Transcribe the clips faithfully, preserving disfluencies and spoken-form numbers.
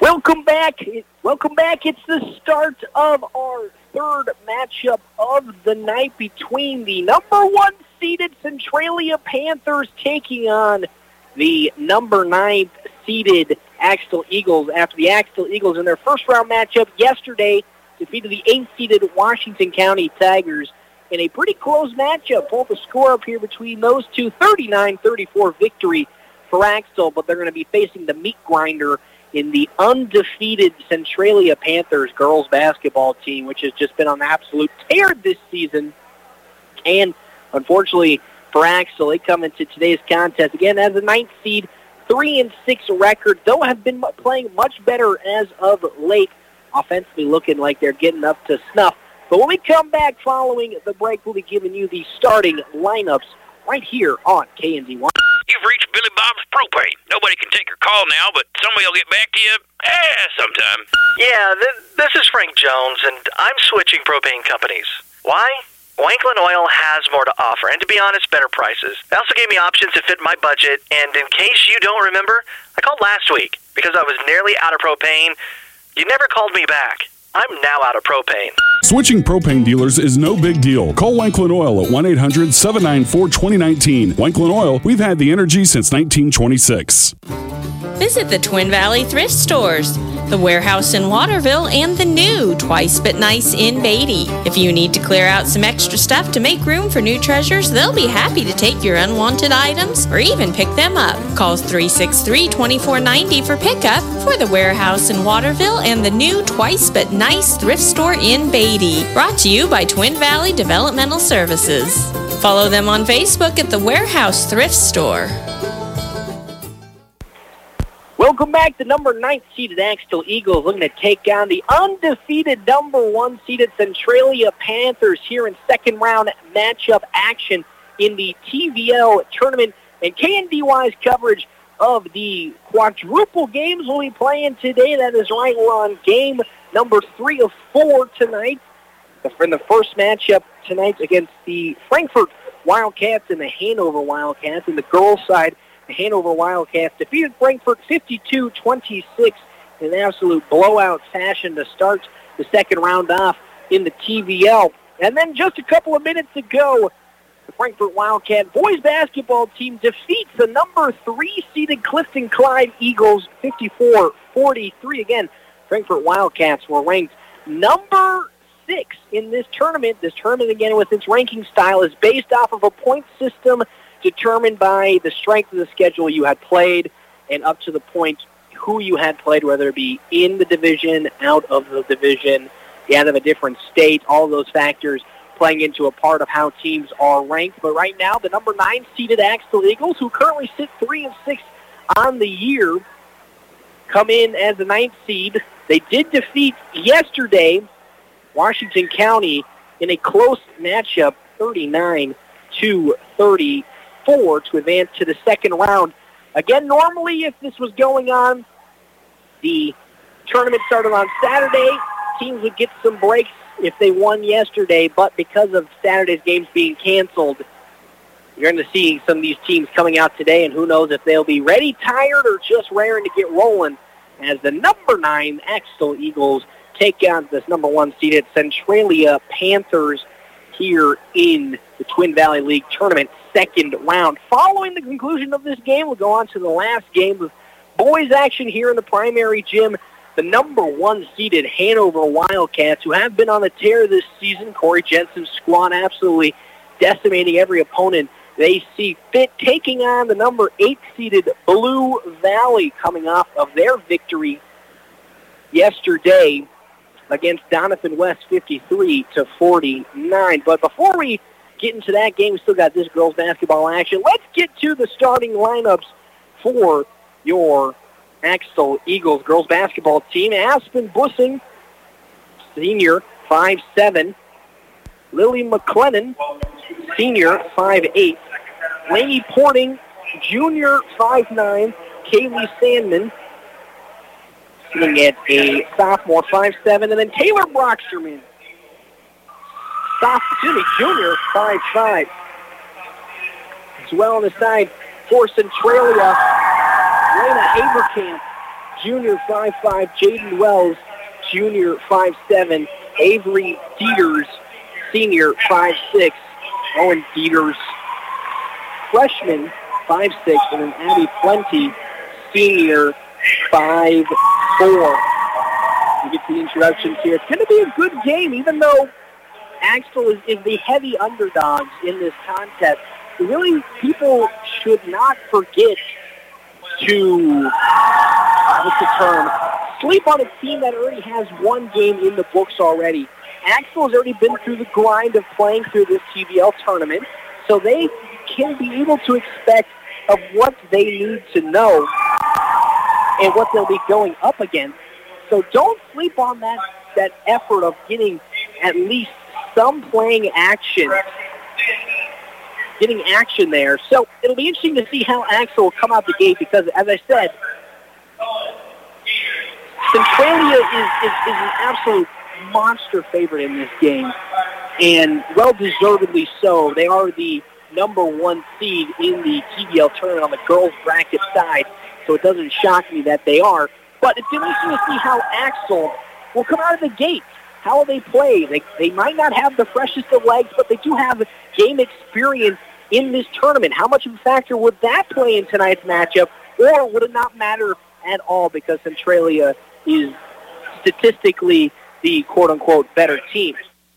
Welcome back. Welcome back. It's the start of our third matchup of the night between the number one seeded Centralia Panthers taking on the number nine seeded Axtell Eagles after the Axtell Eagles in their first round matchup yesterday defeated the eighth seeded Washington County Tigers in a pretty close matchup. Pulled the score up here between those two, thirty-nine thirty-four victory for Axtell, but they're going to be facing the meat grinder in the undefeated Centralia Panthers girls basketball team, which has just been on an absolute tear this season. And unfortunately for Axtell, they come into today's contest again as a ninth seed, three and six record. Though have been playing much better as of late, offensively looking like they're getting up to snuff. But when we come back following the break, we'll be giving you the starting lineups right here on K N D one. You've reached Billy Bob's Propane. Nobody can take your call now, but somebody will get back to you eh, sometime. Yeah, th- this is Frank Jones, and I'm switching propane companies. Why? Wanklin Oil has more to offer, and to be honest, better prices. They also gave me options that fit my budget, and in case you don't remember, I called last week because I was nearly out of propane. You never called me back. I'm now out of propane. Switching propane dealers is no big deal. Call Wanklin Oil at one eight hundred seven nine four two zero one nine. Wanklin Oil, we've had the energy since nineteen twenty-six. Visit the Twin Valley Thrift Stores, the Warehouse in Waterville, and the new Twice But Nice in Beatty. If you need to clear out some extra stuff to make room for new treasures, they'll be happy to take your unwanted items or even pick them up. Call three six three, two four nine zero for pickup for the Warehouse in Waterville and the new Twice But Nice Thrift Store in Beatty. Brought to you by Twin Valley Developmental Services. Follow them on Facebook at the Warehouse Thrift Store. Welcome back. The number nine seeded Axtell Eagles looking to take on the undefeated number one seeded Centralia Panthers here in second round matchup action in the T V L tournament. And K N D Y's coverage of the quadruple games we'll be playing today. That is right. We're on game number three of four tonight. In the first matchup tonight against the Frankfort Wildcats and the Hanover Wildcats. In the girls' side, the Hanover Wildcats defeated Frankfort fifty-two twenty-six in an absolute blowout fashion to start the second round off in the T V L. And then just a couple of minutes ago, the Frankfort Wildcat boys basketball team defeats the number three seeded Clifton Clyde Eagles fifty-four forty-three. Again, Frankfort Wildcats were ranked number six in this tournament. This tournament, again, with its ranking style, is based off of a point system determined by the strength of the schedule you had played and up to the point who you had played, whether it be in the division, out of the division, out of a different state, all those factors playing into a part of how teams are ranked. But right now, the number nine seeded Axtell Eagles, who currently sit three and six on the year, come in as the ninth seed. They did defeat yesterday Washington County in a close matchup, thirty-nine to thirty-four, to advance to the second round. Again, normally if this was going on, the tournament started on Saturday. Teams would get some breaks if they won yesterday, but because of Saturday's games being canceled, you're going to see some of these teams coming out today, and who knows if they'll be ready, tired, or just raring to get rolling as the number nine Axtell Eagles take on this number one seeded Centralia Panthers here in the Twin Valley League Tournament second round. Following the conclusion of this game, we'll go on to the last game of boys action here in the primary gym. The number one seeded Hanover Wildcats, who have been on a tear this season. Corey Jensen's squad absolutely decimating every opponent they see fit, taking on the number eight seeded Blue Valley, coming off of their victory yesterday against Doniphan West, fifty-three to forty-nine. But before we get into that game, we still got this girls basketball action. Let's get to the starting lineups for your Axtell Eagles girls basketball team. Aspen Bussing, senior, five seven. Lily McLennan, senior, five eight. Lainey Porting, junior, five nine. Kaylee Sandman, sitting at a sophomore, five seven. And then Taylor Brocksterman, Soph, excuse me, junior, five five. As well on the side for Centralia, Lena Aberkamp, junior, five five. Jaden Wells, junior, five seven. Avery Dieters, senior, five six. Owen Dieters, freshman, five six. And then Abby Plenty, senior, five four. We get the introductions here. It's going to be a good game, even though Axtell is, is the heavy underdogs in this contest. Really, people should not forget to, what's the term, sleep on a team that already has one game in the books already. Axtell has already been through the grind of playing through this T V L tournament, so they can be able to expect of what they need to know and what they'll be going up against. So don't sleep on that, that effort of getting at least some playing action, getting action there. So it'll be interesting to see how Axtell will come out the gate because, as I said, Centralia is, is, is an absolute monster favorite in this game, and well-deservedly so. They are the number one seed in the T V L tournament on the girls' bracket side, so it doesn't shock me that they are. But it's interesting to see how Axtell will come out of the gate. How will they play? They, they might not have the freshest of legs, but they do have game experience in this tournament. How much of a factor would that play in tonight's matchup, or would it not matter at all because Centralia is statistically the quote-unquote better team?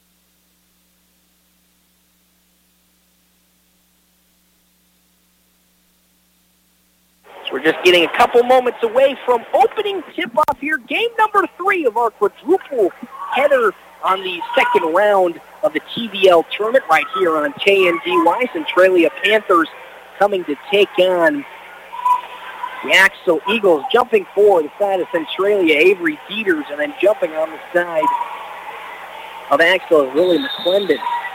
So we're just getting a couple moments away from opening tip-off here. Game number three of our quadruple header on the second round of the T V L tournament right here on K N D Y. Centralia Panthers coming to take on the Axtell Eagles. Jumping forward the side of Centralia, Avery Dieters, and then jumping on the side of Axtell is Lily McClendon.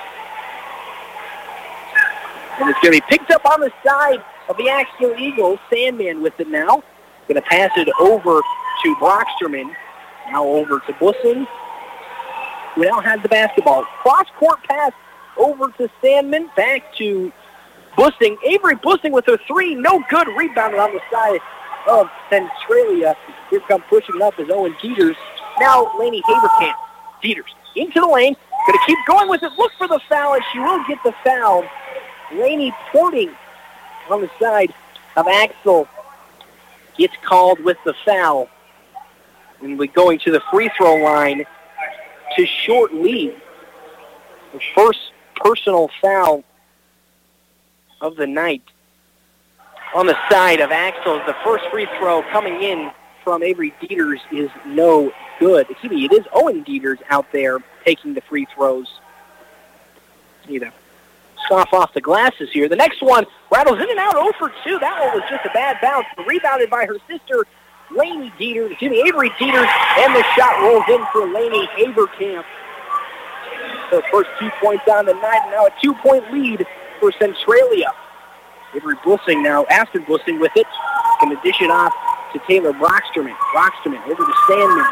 And it's going to be picked up on the side of the Axtell Eagles. Sandman with it now. Going to pass it over to Brocksterman. Now over to Bussing, who now has the basketball. Cross-court pass over to Sandman. Back to Bussing. Avery Bussing with her three. No good. Rebounded on the side of Centralia. Here come pushing it up is Owen Dieters. Now Lainey Haberkamp. Dieters into the lane. Going to keep going with it. Look for the foul, and she will get the foul. Lainey Porting on the side of Axtell gets called with the foul. And we're going to the free throw line to short lead. The first personal foul of the night on the side of Axtell. The first free throw coming in from Avery Dieters is no good. Excuse me, it is Owen Dieters out there taking the free throws. Need to scoff off the glasses here. The next one rattles in and out zero for two. That one was just a bad bounce. Rebounded by her sister, Lainey Dieters, excuse me, Avery Dieters, and the shot rolls in for Lainey Haberkamp. So first two points on the night, and now a two-point lead for Centralia. Avery Bussing now, Aston Bussing with it. Going to dish it off to Taylor Brocksterman. Brocksterman over to Sandman.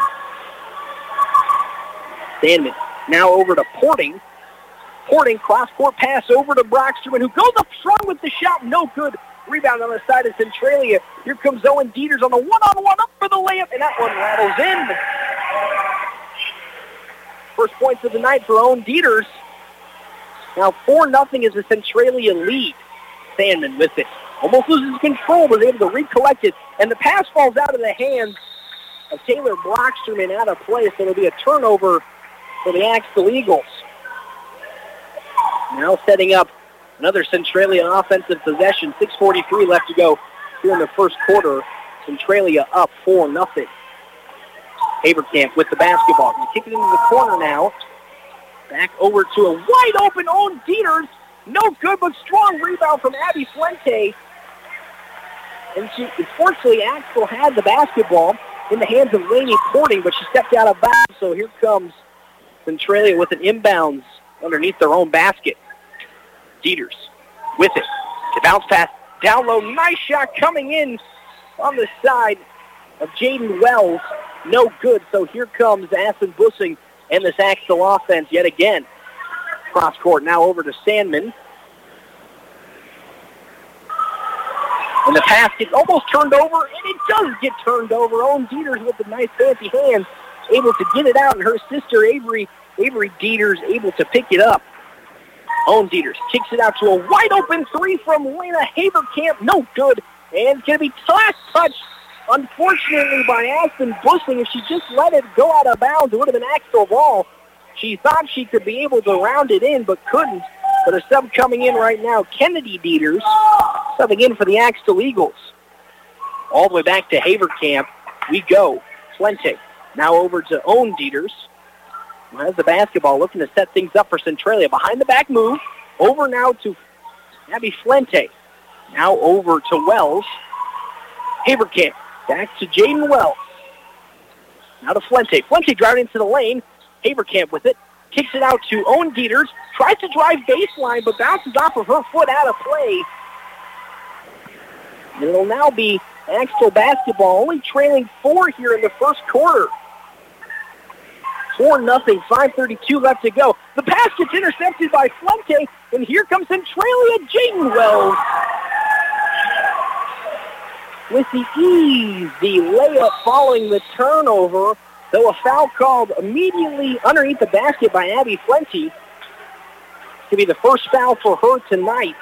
Sandman now over to Porting. Porting, cross-court pass over to Brocksterman, who goes up strong with the shot. No good. Rebound on the side of Centralia. Here comes Owen Dieters on the one-on-one up for the layup, and that one rattles in. First points of the night for Owen Dieters. Now four nothing is the Centralia lead. Sandman with it. Almost loses control, but is able to recollect it. And the pass falls out of the hands of Taylor Brocksterman out of play, so it'll be a turnover for the Axtell Eagles. Now setting up another Centralia offensive possession. six forty-three left to go here in the first quarter. Centralia up four nothing. Haberkamp with the basketball. You kick it into the corner now. Back over to a wide open Owen Dieters. No good, but strong rebound from Abby Fuente. And she, unfortunately, Axtell had the basketball in the hands of Lainey Porting, but she stepped out of bounds. So here comes Centralia with an inbounds underneath their own basket. Dieters with it. The bounce pass down low. Nice shot coming in on the side of Jaden Wells. No good. So here comes Aston Bussing and this Axtell offense yet again. Cross court now over to Sandman. And the pass gets almost turned over, and it does get turned over. Owen Dieters with the nice fancy hands, able to get it out, and her sister Avery, Avery Dieters, able to pick it up. Owen Dieters kicks it out to a wide-open three from Lena Haberkamp. No good, and it's going to be last touch, unfortunately, by Aspen Bussing. If she just let it go out of bounds, it would have been Axtell ball. She thought she could be able to round it in, but couldn't. But a sub coming in right now, Kennedy Dieters, subbing in for the Axtell Eagles. All the way back to Haverkamp, we go. Flente now over to Owen Dieters, who has the basketball, looking to set things up for Centralia. Behind the back move, over now to Abby Flente. Now over to Wells. Haverkamp, back to Jaden Wells. Now to Flente. Flente driving into the lane. Haverkamp with it. Kicks it out to Owen Dieters. Tries to drive baseline, but bounces off of her foot out of play. And it'll now be Axtell basketball, only trailing four here in the first quarter. four nothing, five thirty-two left to go. The pass gets intercepted by Flente, and here comes Centralia. Jaden Wells with the easy layup following the turnover. Though a foul called immediately underneath the basket by Abby Flente. To be the first foul for her tonight.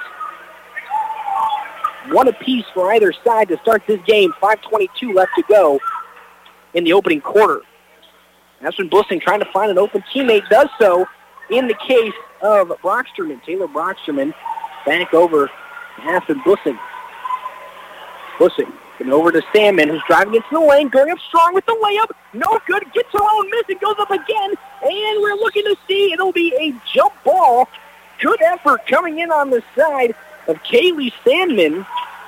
One apiece for either side to start this game. five twenty-two left to go in the opening quarter. Aspen Bussing trying to find an open teammate, does so in the case of Brocksterman. Taylor Brocksterman back over to Aspen Bussing. Bussing. And over to Sandman, who's driving into the lane, going up strong with the layup. No good, gets her own miss, and goes up again. And we're looking to see, it'll be a jump ball. Good effort coming in on the side of Kaylee Sandman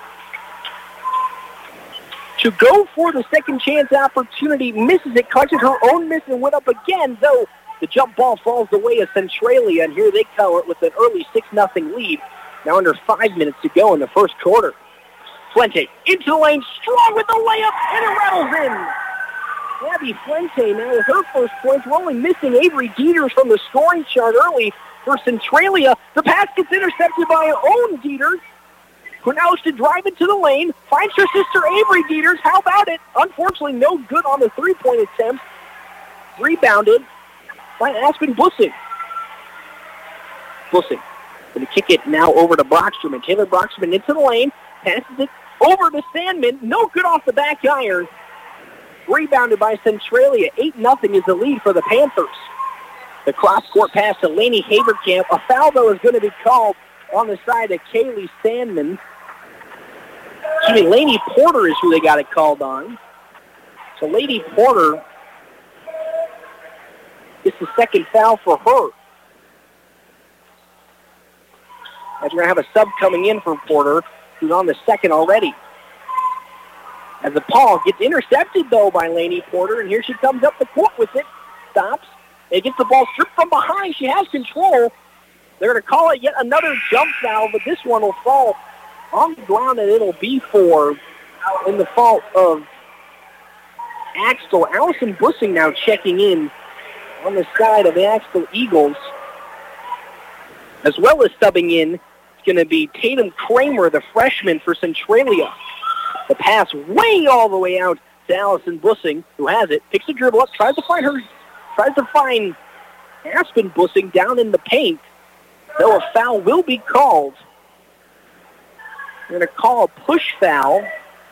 to go for the second chance opportunity. Misses it, collected her own miss, and went up again, though the jump ball falls the way of Centralia, and here they come with an early six nothing lead. Now under five minutes to go in the first quarter. Flente into the lane, strong with the layup, and it rattles in. Abby Flente now with her first points. We're only missing Avery Dieters from the scoring chart early for Centralia. The pass gets intercepted by Owen Dieters, who now is to drive into the lane, finds her sister Avery Dieters. How about it? Unfortunately, no good on the three-point attempt. Rebounded by Aspen Bussing. Bussing going to kick it now over to Brocksterman. Taylor Brocksterman into the lane, passes it over to Sandman. No good off the back iron. Rebounded by Centralia. eight nothing is the lead for the Panthers. The cross-court pass to Lainey Haberkamp. A foul, though, is going to be called on the side of Kaylee Sandman. Excuse me, Lainey Porter is who they got it called on. So Lady Porter, it's the second foul for her. As we're going to have a sub coming in for Porter, who's on the second already. As the ball gets intercepted, though, by Lainey Porter, and here she comes up the court with it. Stops. It gets the ball stripped from behind. She has control. They're going to call it yet another jump foul, but this one will fall on the ground, and it'll be for, in the fault of Axtell. Allison Bussing now checking in on the side of the Axtell Eagles. As well as subbing in, it's going to be Tatum Kramer, the freshman for Centralia. The pass way all the way out to Allison Bussing, who has it, picks the dribble up, tries to find her, tries to find Aspen Bussing down in the paint. Though a foul will be called. They're going to call a push foul.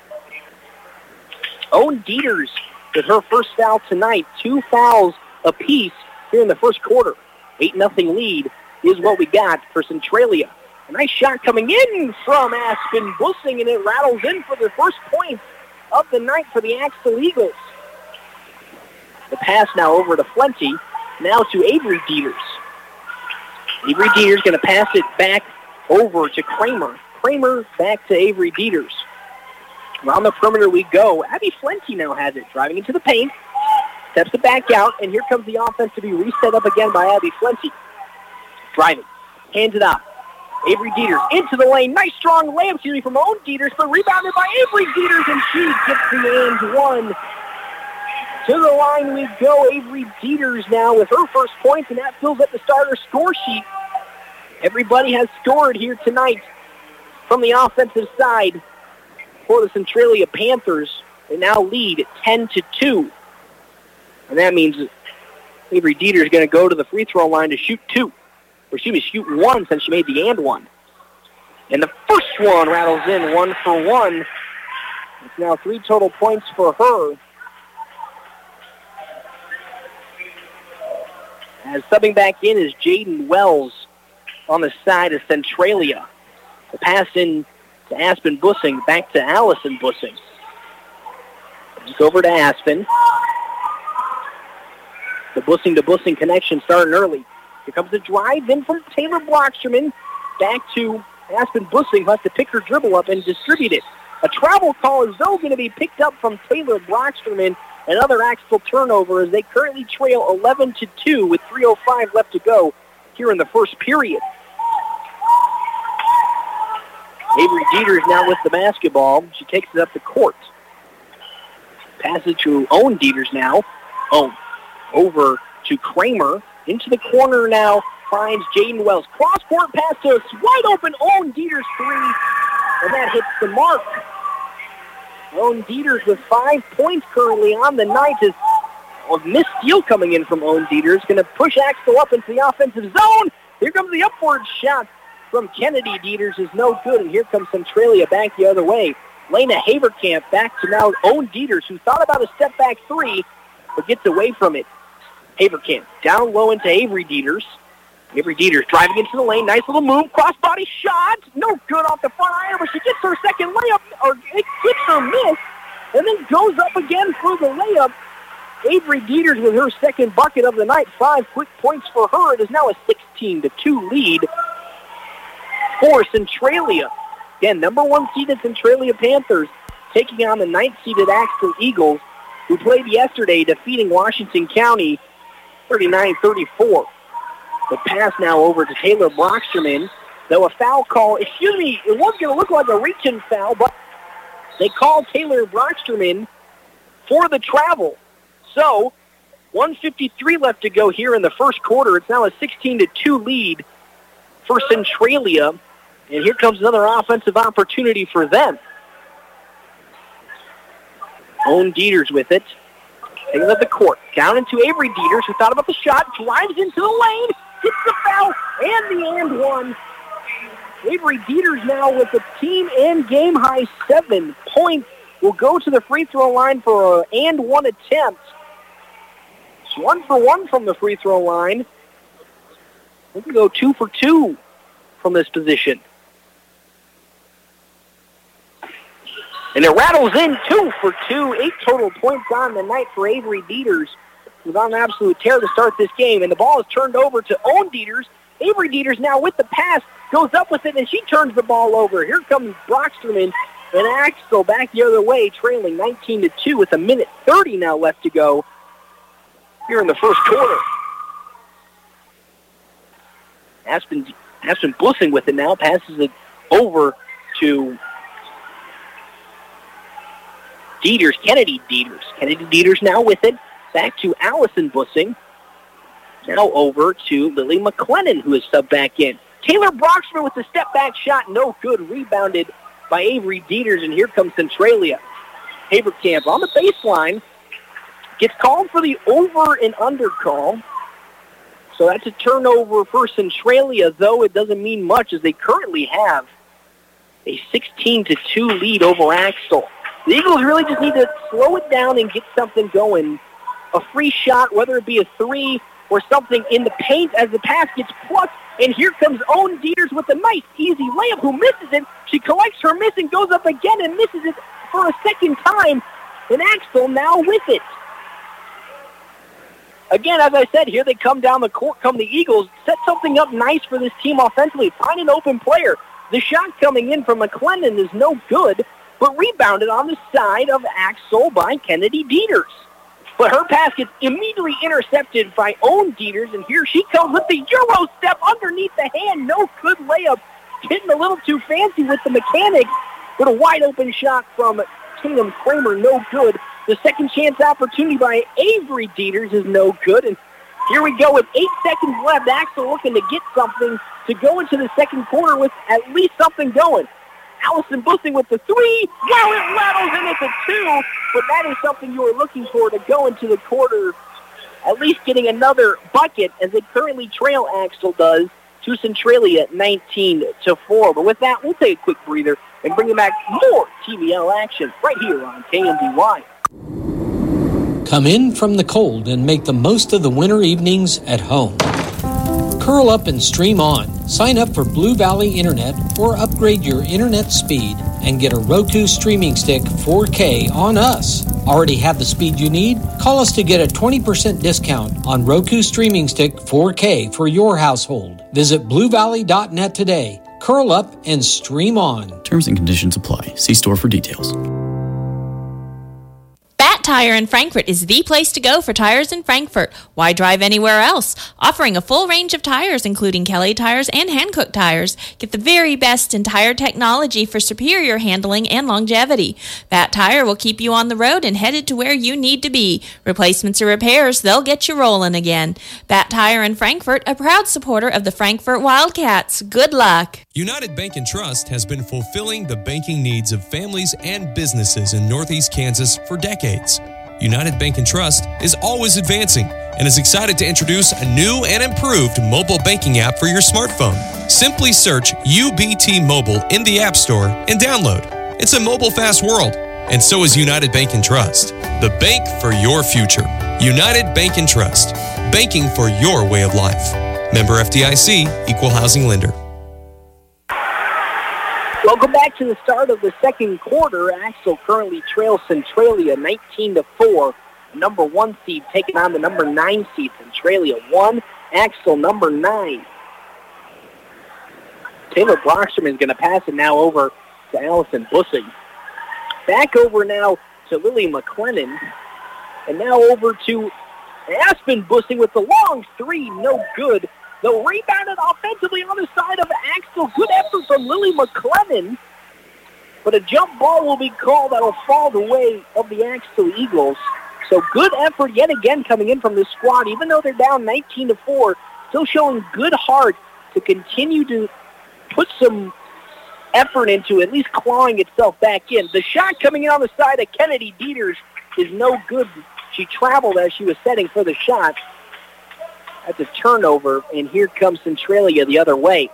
Owen Dieters with her first foul tonight. Two fouls apiece here in the first quarter. eight nothing lead is what we got for Centralia. A nice shot coming in from Aspen Bussing, and it rattles in for the first point of the night for the Axtell Eagles. The pass now over to Flente, now to Avery Dieters. Avery Dieters going to pass it back over to Kramer. Kramer back to Avery Dieters. Around the perimeter we go. Abby Flente now has it, driving into the paint, steps it back out, and here comes the offense to be reset up again by Abby Flente. Driving, hands it up. Avery Dieters into the lane. Nice strong layup excuse me, from Owen Dieters, but rebounded by Avery Dieters, and she gets the and one. To the line we go. Avery Dieters now with her first points, and that fills up the starter score sheet. Everybody has scored here tonight from the offensive side for the Centralia Panthers. They now lead ten to two. And that means Avery Dieter is going to go to the free throw line to shoot two. Or excuse me, shoot one since she made the and one. And the first one rattles in, one for one. It's now three total points for her. As subbing back in is Jaden Wells on the side of Centralia. The pass in to Aspen Bussing, back to Allison Bussing. Just over to Aspen. The Bussing to Bussing connection starting early. Here comes the drive in from Taylor Brocksterman. Back to Aspen Bussing, who has to pick her dribble up and distribute it. A travel call is though going to be picked up from Taylor Brocksterman. Another Axtell turnover as they currently trail eleven to two with three oh five left to go here in the first period. Avery Dieter is now with the basketball. She takes it up the court. Passes to Owen Dieters now. Oh, over to Kramer. Into the corner now. Finds Jaden Wells. Cross-court pass to wide open Owen Dieters three. And that hits the mark. Owen Dieters with five points currently on the night. Is a missed steal coming in from Owen Dieters. Going to push Axtell up into the offensive zone. Here comes the upward shot from Kennedy. Dieters is no good. And here comes Centralia back the other way. Lena Haverkamp back to now Owen Dieters, who thought about a step-back three, but gets away from it. Haverkamp down low into Avery Dieters. Avery Dieters driving into the lane. Nice little move. Cross-body shot. No good off the front iron, but she gets her second layup, or it gets her miss, and then goes up again for the layup. Avery Dieters with her second bucket of the night. Five quick points for her. It is now a sixteen to two lead for Centralia. Again, number one seeded Centralia Panthers taking on the ninth seeded Axtell Eagles, who played yesterday, defeating Washington County thirty-nine thirty-four. The pass now over to Taylor Brocksterman. Though a foul call, excuse me, it was going to look like a reach-in foul, but they called Taylor Brocksterman for the travel. So, one fifty-three left to go here in the first quarter. It's now a sixteen to two lead for Centralia. And here comes another offensive opportunity for them. Owen Dieters with it. Taking up the court. Down into Avery Dieters, who thought about the shot, drives into the lane, gets the foul, and the and one. Avery Dieters now with the team and game-high seven points. Will go to the free throw line for an and one attempt. It's one for one from the free throw line. We can go two for two from this position. And it rattles in two for two. Eight total points on the night for Avery Dieters. Was on an absolute tear to start this game. And the ball is turned over to Owen Dieters. Avery Dieters now with the pass. Goes up with it, and she turns the ball over. Here comes Brocksterman. And Axtell back the other way, trailing nineteen to two with a minute thirty now left to go here in the first quarter. Aspen, Aspen Bussing with it now. Passes it over to Dieters, Kennedy Dieters. Kennedy Dieters now with it. Back to Allison Bussing. Now over to Lily McLennan, who is subbed back in. Taylor Brocksterman with the step-back shot. No good. Rebounded by Avery Dieters, and here comes Centralia. Haverkamp on the baseline. Gets called for the over and under call. So that's a turnover for Centralia, though it doesn't mean much as they currently have a sixteen to two lead over Axtell. The Eagles really just need to slow it down and get something going. A free shot, whether it be a three or something in the paint as the pass gets plucked. And here comes Owen Dieters with a nice, easy layup who misses it. She collects her miss and goes up again and misses it for a second time. And Axtell now with it. Again, as I said, here they come down the court, come the Eagles, set something up nice for this team offensively. Find an open player. The shot coming in from McLennan is no good, but rebounded on the side of Axtell by Kennedy Dieters. But her pass gets immediately intercepted by Owen Dieters, and here she comes with the Euro step underneath the hand. No good layup. Getting a little too fancy with the mechanics, but a wide open shot from Tatum Kramer, no good. The second chance opportunity by Avery Dieters is no good, and here we go with eight seconds left. Axtell looking to get something to go into the second quarter with at least something going. Allison Bussing with the three. Wow, it rattles in at the two, but that is something you are looking for to go into the quarter, at least getting another bucket, as they currently trail, Axtell does, to Centralia nineteen to four. But with that, we'll take a quick breather and bring you back more T V L action right here on K M D Y. Come in from the cold and make the most of the winter evenings at home. Curl up and stream on. Sign up for Blue Valley Internet or upgrade your internet speed and get a Roku streaming stick four K on us. Already have the speed you need? Call us to get a twenty percent discount on Roku streaming stick four K for your household. Visit blue valley dot net today. Curl up and stream on. Terms and conditions apply. See store for details. Bat Tire in Frankfort is the place to go for tires in Frankfort. Why drive anywhere else? Offering a full range of tires, including Kelly tires and Hankook tires. Get the very best in tire technology for superior handling and longevity. Bat Tire will keep you on the road and headed to where you need to be. Replacements or repairs, they'll get you rolling again. Bat Tire in Frankfort, a proud supporter of the Frankfort Wildcats. Good luck. United Bank and Trust has been fulfilling the banking needs of families and businesses in Northeast Kansas for decades. United Bank and Trust is always advancing and is excited to introduce a new and improved mobile banking app for your smartphone. Simply search U B T Mobile in the App Store and download. It's a mobile-fast world, and so is United Bank and Trust, the bank for your future. United Bank and Trust, banking for your way of life. Member F D I C, Equal Housing Lender. Welcome back to the start of the second quarter. Axtell currently trails Centralia nineteen to four. Number one seed taking on the number nine seed. Centralia one, Axtell number nine. Taylor Brockstrom is going to pass it now over to Allison Bussing. Back over now to Lily McLennan. And now over to Aspen Bussing with the long three, no good. Though rebounded offensively on the side of Axtell. Good effort from Lily McLennan. But a jump ball will be called that will fall the way of the Axtell Eagles. So good effort yet again coming in from this squad. Even though they're down nineteen to four, still showing good heart to continue to put some effort into at least clawing itself back in. The shot coming in on the side of Kennedy Dieters is no good. She traveled as she was setting for the shot. That's a turnover, and here comes Centralia the other way.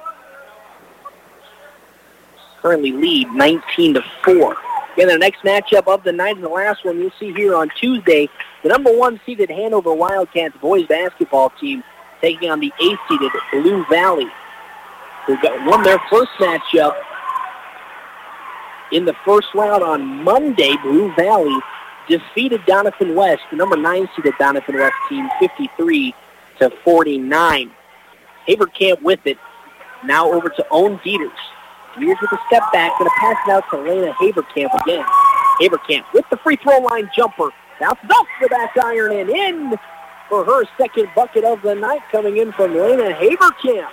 Currently lead nineteen to four. Again, the next matchup of the night and the last one you'll see here on Tuesday, the number one seeded Hanover Wildcats boys basketball team taking on the eighth-seeded Blue Valley. They've got won their first matchup in the first round on Monday. Blue Valley defeated Doniphan West, the number nine seeded Doniphan West team, fifty-three to forty-nine. Haverkamp with it. Now over to Owen Dieters. Dieters with a step back. Going to pass it out to Lena Haverkamp again. Haverkamp with the free throw line jumper. Bounces off the back iron and in for her second bucket of the night, coming in from Lena Haverkamp.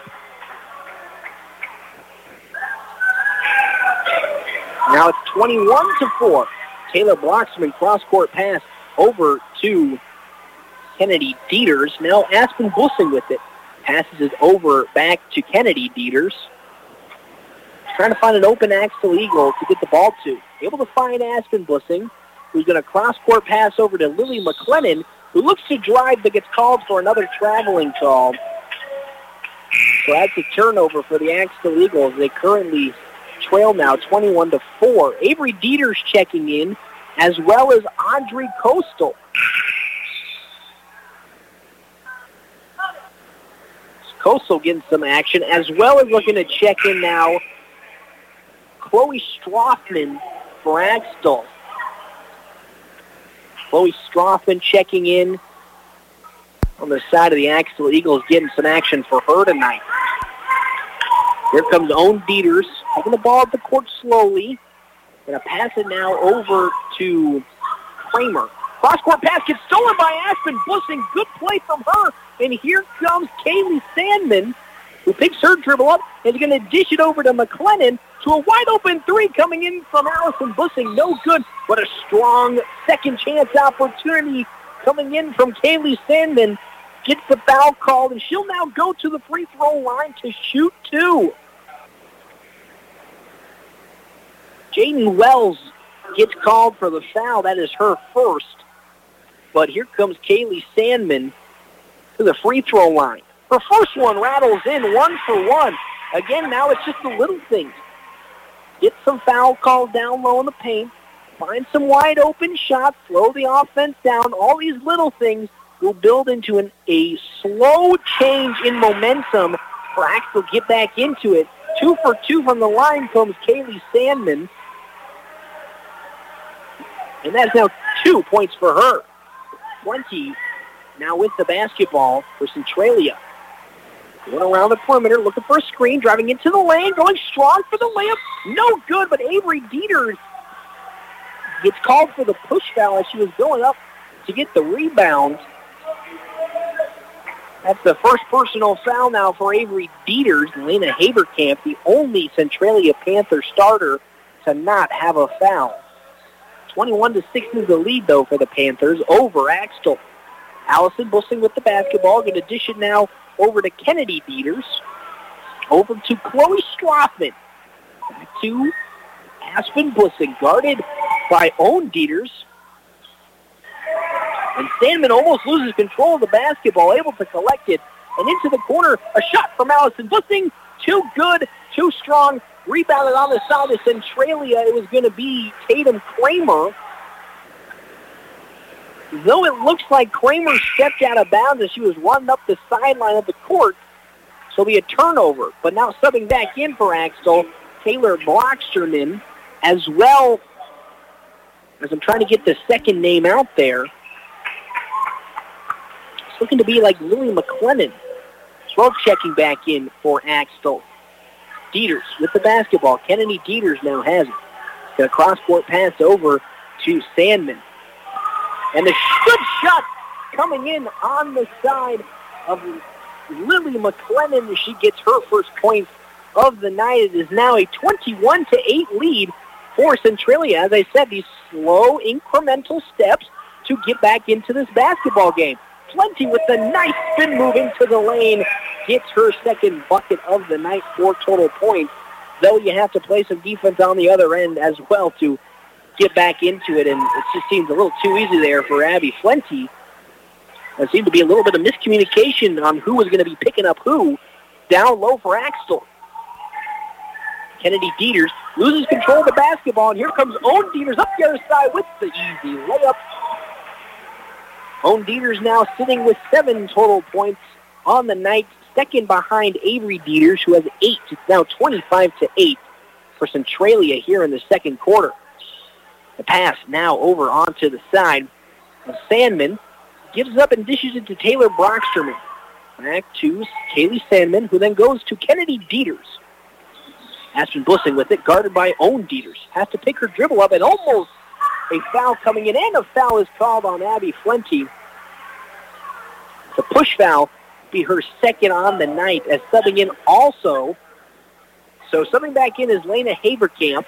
Now it's twenty-one to four. Taylor Bloxman cross-court pass over to Kennedy Dieters. Now Aspen Bussing with it. Passes it over back to Kennedy Dieters. Trying to find an open Axtell Eagle to get the ball to. Able to find Aspen Bussing, who's going to cross-court pass over to Lily McLennan, who looks to drive but gets called for another traveling call. So that's a turnover for the Axtell Eagles. They currently trail now twenty-one to four. Avery Dieters checking in, as well as Audrey Coastal. Coastal getting some action, as well as looking to check in now Chloe Strothman for Axtell. Chloe Strothman checking in on the side of the Axtell Eagles, getting some action for her tonight. Here comes Owen Dieters, taking the ball at the court slowly. Going to pass it now over to Kramer. Cross-court pass gets stolen by Aspen Bussing. Good play from her. And here comes Kaylee Sandman, who picks her dribble up and is going to dish it over to McLennan to a wide-open three coming in from Allison Bussing. No good, but a strong second-chance opportunity coming in from Kaylee Sandman. Gets the foul called, and she'll now go to the free throw line to shoot two. Jaden Wells gets called for the foul. That is her first. But here comes Kaylee Sandman to the free throw line. Her first one rattles in, one for one. Again, now it's just the little things. Get some foul calls down low in the paint. Find some wide open shots. Slow the offense down. All these little things will build into an, a slow change in momentum for Axtell to get back into it. Two for two from the line comes Kaylee Sandman. And that's now two points for her. twenty now with the basketball for Centralia. Going around the perimeter, looking for a screen, driving into the lane, going strong for the layup. No good, but Avery Dieters gets called for the push foul as she was going up to get the rebound. That's the first personal foul now for Avery Dieters. Lena Haberkamp, the only Centralia Panther starter to not have a foul. twenty-one to six is the lead, though, for the Panthers over Axtell. Allison Bussing with the basketball. Going to dish it now over to Kennedy Dieters. Over to Chloe Strothman. Back to Aspen Bussing, guarded by Owen Dieters. And Sandman almost loses control of the basketball, able to collect it. And into the corner, a shot from Allison Bussing. Too good, too strong. Rebounded on the side of Centralia. It was going to be Tatum Kramer. Though it looks like Kramer stepped out of bounds as she was running up the sideline of the court, so it'll be a turnover. But now subbing back in for Axtell, Taylor Blocksterman, as well as I'm trying to get the second name out there. It's looking to be like Lily McLennan. Smoke checking back in for Axtell. Dieters with the basketball. Kennedy Dieters now has it. Got a cross-court pass over to Sandman. And the good shot coming in on the side of Lily McLennan as she gets her first points of the night. It is now a twenty-one to eight lead for Centralia. As I said, these slow incremental steps to get back into this basketball game. Plenty with the nice spin move into the lane. Gets her second bucket of the night, four total points. Though you have to play some defense on the other end as well to get back into it, and it just seems a little too easy there for Abby Flenty. There seemed to be a little bit of miscommunication on who was going to be picking up who down low for Axtell. Kennedy Dieters loses control of the basketball, and here comes Owen Dieters up the other side with the easy layup. Owen Dieters now sitting with seven total points on the night, second behind Avery Dieters, who has eight. It's now twenty-five to eight for Centralia here in the second quarter. The pass now over onto the side. Sandman gives up and dishes it to Taylor Brocksterman. Back to Kaylee Sandman, who then goes to Kennedy Dieters. Aspen Bussing with it, guarded by Owen Dieters. Has to pick her dribble up, and almost a foul coming in, and a foul is called on Abby Flenty. The push foul be her second on the night, as subbing in also. So subbing back in is Lena Haberkamp,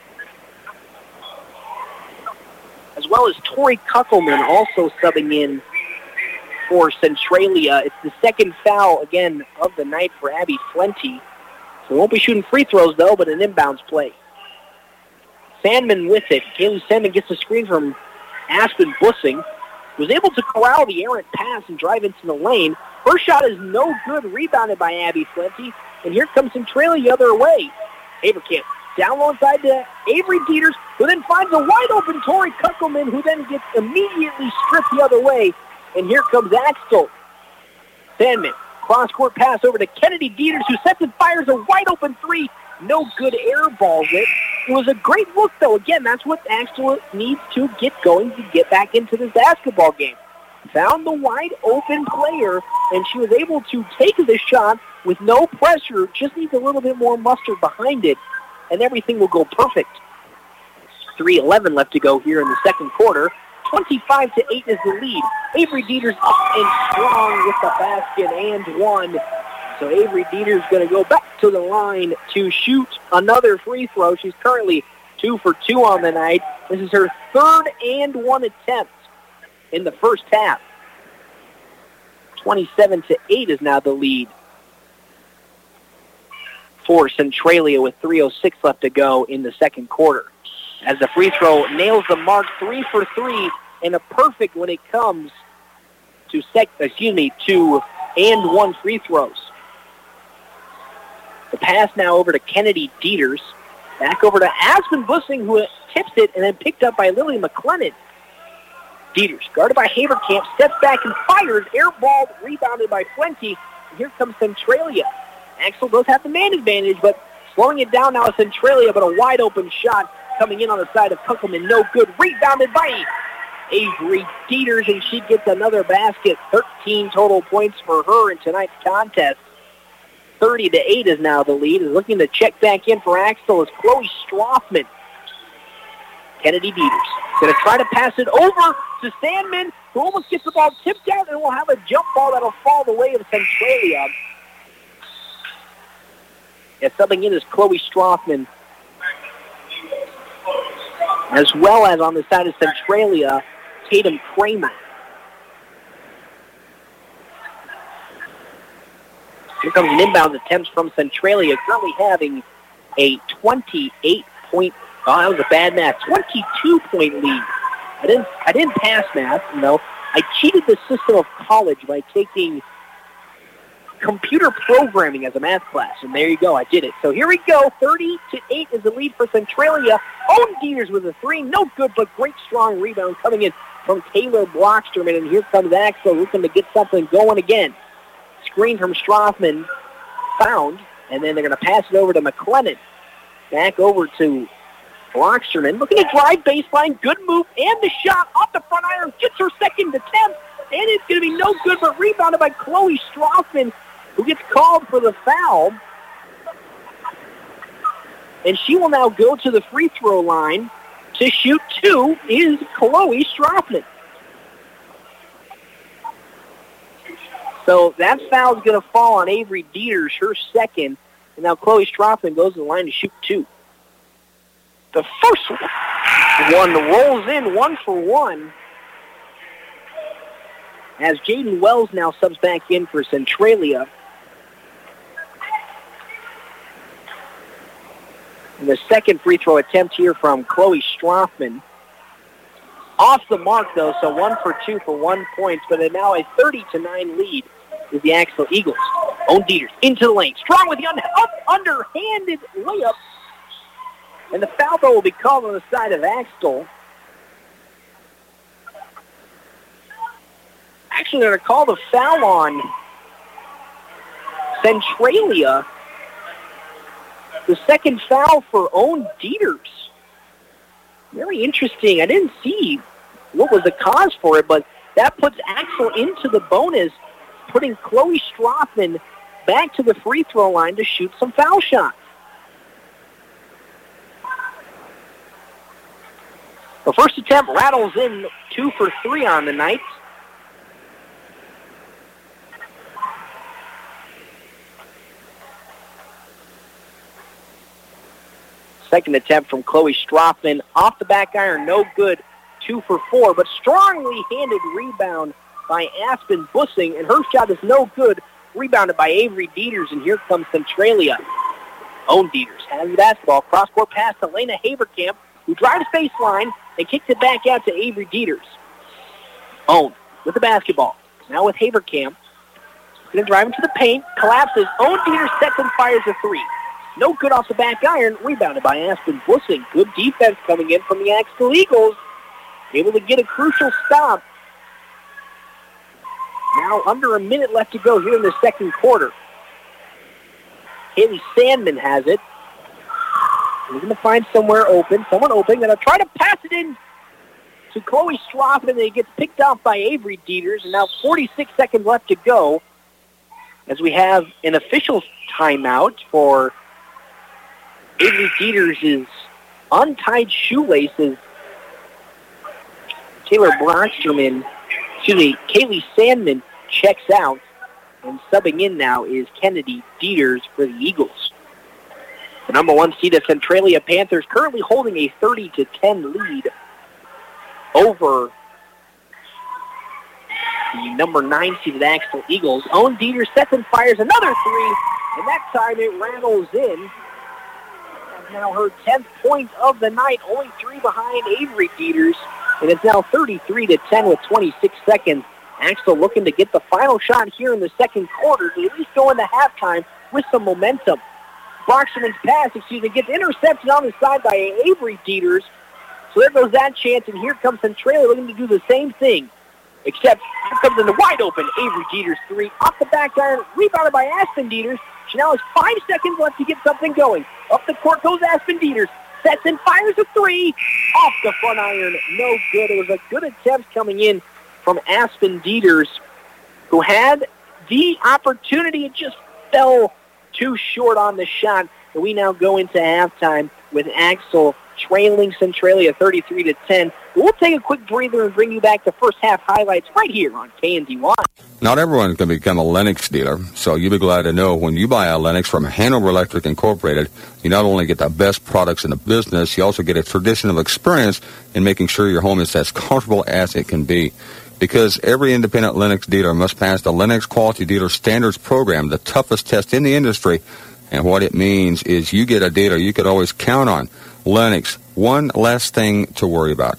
as well as Tori Kuckelman also subbing in for Centralia. It's the second foul, again, of the night for Abby Flenty. So won't be shooting free throws, though, but an inbounds play. Sandman with it. Kaylee Sandman gets the screen from Aspen Bussing. Was able to corral the errant pass and drive into the lane. First shot is no good, rebounded by Abby Flenty. And here comes Centralia the other way. Haberkamp down low inside to Avery Dieters, who then finds a wide-open Tori Kuckelman, who then gets immediately stripped the other way. And here comes Axtell. Sandman, cross-court pass over to Kennedy Dieters, who sets and fires a wide-open three. No good air balls it. It was a great look, though. Again, that's what Axtell needs to get going to get back into this basketball game. Found the wide-open player, and she was able to take the shot with no pressure. Just needs a little bit more mustard behind it, and everything will go perfect. three eleven left to go here in the second quarter. twenty-five to eight is the lead. Avery Dieters up and strong with the basket and one. So Avery Dieters is going to go back to the line to shoot another free throw. She's currently two for two on the night. This is her third and one attempt in the first half. twenty-seven to eight is now the lead for Centralia with three oh six left to go in the second quarter. as the free throw nails the mark, three for three, and a perfect when it comes to sec, excuse me, to and one free throws. The pass now over to Kennedy Dieters. Back over to Aspen Bussing, who tips it and then picked up by Lily McLennan. Dieters, guarded by Haverkamp, steps back and fires. Air ball rebounded by Fuente. And here comes Centralia. Axel does have the man advantage, but slowing it down now is Centralia, but a wide open shot coming in on the side of Kunkelman. No good. Rebounded by Avery Dieters, and she gets another basket. thirteen total points for her in tonight's contest. thirty to eight is now the lead. Is looking to check back in for Axel is Chloe Strothman. Kennedy Dieters going to try to pass it over to Sandman, who almost gets the ball tipped out, and will have a jump ball that'll fall the way of Centralia. Yeah, subbing in is Chloe Strothman, as well as on the side of Centralia, Tatum Kramer. Here comes an inbound attempt from Centralia, currently having a twenty-eight point, oh, that was a bad math, twenty-two point lead. I didn't, I didn't pass math, you know. I cheated the system of college by taking computer programming as a math class, and there you go, I did it. So here we go, thirty to eight is the lead for Centralia. Owen Dieters with a three, no good, but great strong rebound coming in from Taylor Blocksterman, and here comes Axel looking to get something going again. Screen from Strothman, found, and then they're going to pass it over to McLennan. Back over to Blocksterman, looking to drive baseline, good move, and the shot off the front iron, gets her second attempt, and it's going to be no good, but rebounded by Chloe Strothman, who gets called for the foul. And she will now go to the free throw line to shoot two is Chloe Strothman. So that foul is going to fall on Avery Dieters, her second. And now Chloe Strothman goes to the line to shoot two. The first one rolls in one for one, as Jaden Wells now subs back in for Centralia. And the second free throw attempt here from Chloe Strothman. Off the mark, though, so one for two for one point, but now a thirty to nine lead is the Axel Eagles. Owen Dieters into the lane. Strong with the un- up, underhanded layup. And the foul, though, will be called on the side of Axel. Actually, they're going to call the foul on Centralia. The second foul for Owen Dieters. Very interesting. I didn't see what was the cause for it, but that puts Axel into the bonus, putting Chloe Strothman back to the free throw line to shoot some foul shots. The first attempt rattles in two for three on the night. Second attempt from Chloe Strothman off the back iron, no good, two for four, but strongly handed rebound by Aspen Bussing, and her shot is no good, rebounded by Avery Dieters, and here comes Centralia. Owen Dieters has the basketball, cross-court pass to Lena Haverkamp, who drives baseline and kicks it back out to Avery Dieters. Owen with the basketball, now with Haverkamp, going to drive into the paint, collapses, Owen Dieters sets and fires a three. No good off the back iron, rebounded by Aspen Bussing. Good defense coming in from the Axel Eagles. Able to get a crucial stop. Now under a minute left to go here in the second quarter. Haley Sandman has it. We're going to find somewhere open. Someone open. Going to try to pass it in to Chloe Strothman, and it gets picked off by Avery Dieters. And now forty-six seconds left to go as we have an official timeout for Avery Dieters' untied shoelaces. Taylor Blocksterman, excuse me, Kaylee Sandman checks out, and subbing in now is Kennedy Dieters for the Eagles. The number one seeded Centralia Panthers currently holding a thirty to ten lead over the number nine seeded Axel Eagles. Owen Dieters sets and fires another three, and that time it rattles in. now her tenth point of the night, only three behind Avery Dieters, and it's now thirty-three to ten with twenty-six seconds. Axel looking to get the final shot here in the second quarter to at least go into halftime with some momentum. Broxterman's pass, excuse me, gets intercepted on the side by Avery Dieters. So there goes that chance, and here comes Centralia looking to do the same thing. Except here comes in the wide open Avery Dieters three. Off the back iron, rebounded by Aspen Dieters. She now has five seconds left to get something going. Up the court goes Aspen Dieters. Sets and fires a three. Off the front iron, no good. It was a good attempt coming in from Aspen Dieters, who had the opportunity. It just fell too short on the shot. And we now go into halftime with Axel trailing Centralia thirty-three to ten. We'll take a quick breather and bring you back to first half highlights right here on K N D Y. Not everyone can become a Lennox dealer, so you'll be glad to know when you buy a Lennox from Hanover Electric Incorporated, you not only get the best products in the business, you also get a tradition of experience in making sure your home is as comfortable as it can be. Because every independent Lennox dealer must pass the Lennox Quality Dealer Standards Program, the toughest test in the industry. And what it means is you get a dealer you could always count on. Lennox, one less thing to worry about.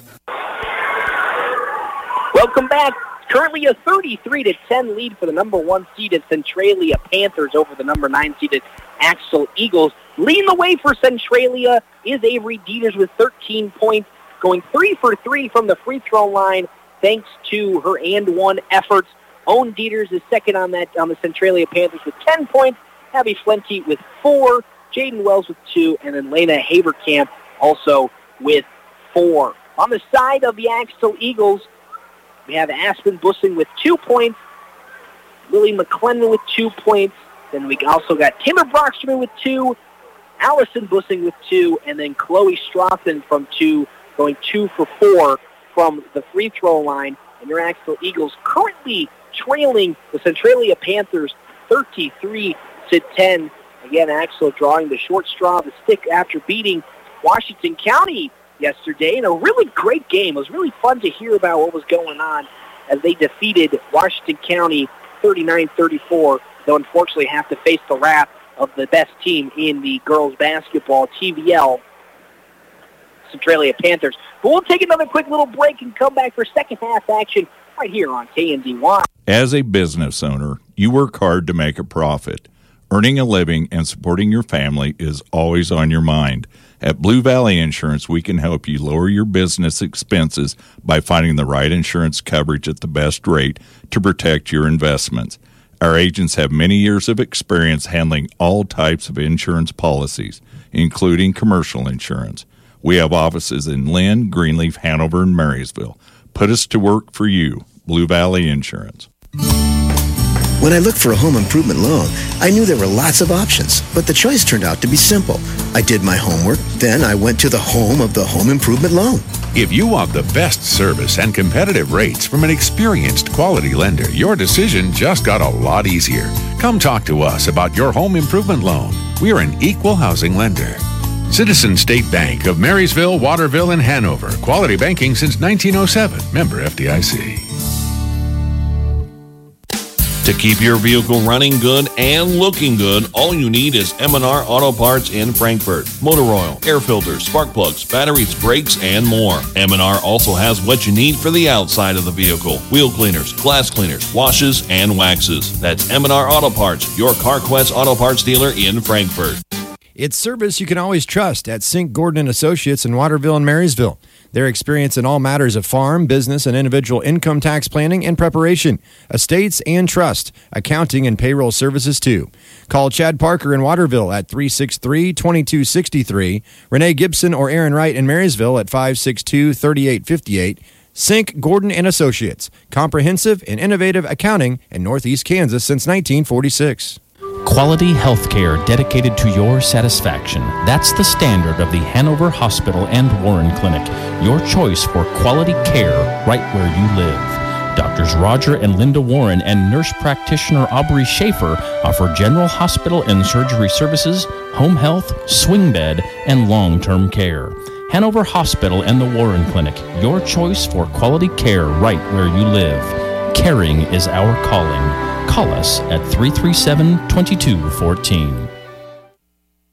Welcome back. Currently a thirty-three to ten lead for the number one seeded Centralia Panthers over the number nine seeded Axel Eagles. Leading the way for Centralia is Avery Dieters with thirteen points, going three for three from the free throw line thanks to her and one efforts. Owen Dieters is second on that on the Centralia Panthers with ten points. Abby Flente with four. Jaden Wells with two. And then Lena Haberkamp also with four. On the side of the Axel Eagles, we have Aspen Bussing with two points. Lily McClendon with two points. Then we also got Timber Broxterman with two. Allison Bussing with two. And then Chloe Strathen from two, going two for four from the free throw line. And your Axel Eagles currently trailing the Centralia Panthers thirty-three to ten. Again, Axel drawing the short straw of the stick after beating Washington County yesterday in a really great game. It was really fun to hear about what was going on as they defeated Washington County thirty-nine thirty-four, though unfortunately have to face the wrath of the best team in the girls basketball, T V L, Centralia Panthers. But we'll take another quick little break and come back for second half action right here on K N D Y. As a business owner, you work hard to make a profit. Earning a living and supporting your family is always on your mind. At Blue Valley Insurance, we can help you lower your business expenses by finding the right insurance coverage at the best rate to protect your investments. Our agents have many years of experience handling all types of insurance policies, including commercial insurance. We have offices in Lynn, Greenleaf, Hanover, and Marysville. Put us to work for you. Blue Valley Insurance. When I looked for a home improvement loan, I knew there were lots of options, but the choice turned out to be simple. I did my homework, then I went to the home of the home improvement loan. If you want the best service and competitive rates from an experienced quality lender, your decision just got a lot easier. Come talk to us about your home improvement loan. We are an equal housing lender. Citizen State Bank of Marysville, Waterville, and Hanover. Quality banking since nineteen oh seven. Member F D I C. To keep your vehicle running good and looking good, all you need is M and R Auto Parts in Frankfort. Motor oil, air filters, spark plugs, batteries, brakes, and more. M and R also has what you need for the outside of the vehicle. Wheel cleaners, glass cleaners, washes, and waxes. That's M and R Auto Parts, your CarQuest Auto Parts dealer in Frankfort. It's service you can always trust at Sink Gordon and Associates in Waterville and Marysville. Their experience in all matters of farm, business, and individual income tax planning and preparation, estates and trust, accounting and payroll services too. Call Chad Parker in Waterville at three six three, two two six three, Renee Gibson or Aaron Wright in Marysville at five six two, three eight five eight. Sink Gordon and Associates, comprehensive and innovative accounting in Northeast Kansas since nineteen forty-six. Quality health care dedicated to your satisfaction. That's the standard of the Hanover Hospital and Warren Clinic. Your choice for quality care right where you live. Doctors Roger and Linda Warren and nurse practitioner Aubrey Schaefer offer general hospital and surgery services, home health, swing bed, and long-term care. Hanover Hospital and the Warren Clinic. Your choice for quality care right where you live. Caring is our calling. Call us at three three seven, two two one four.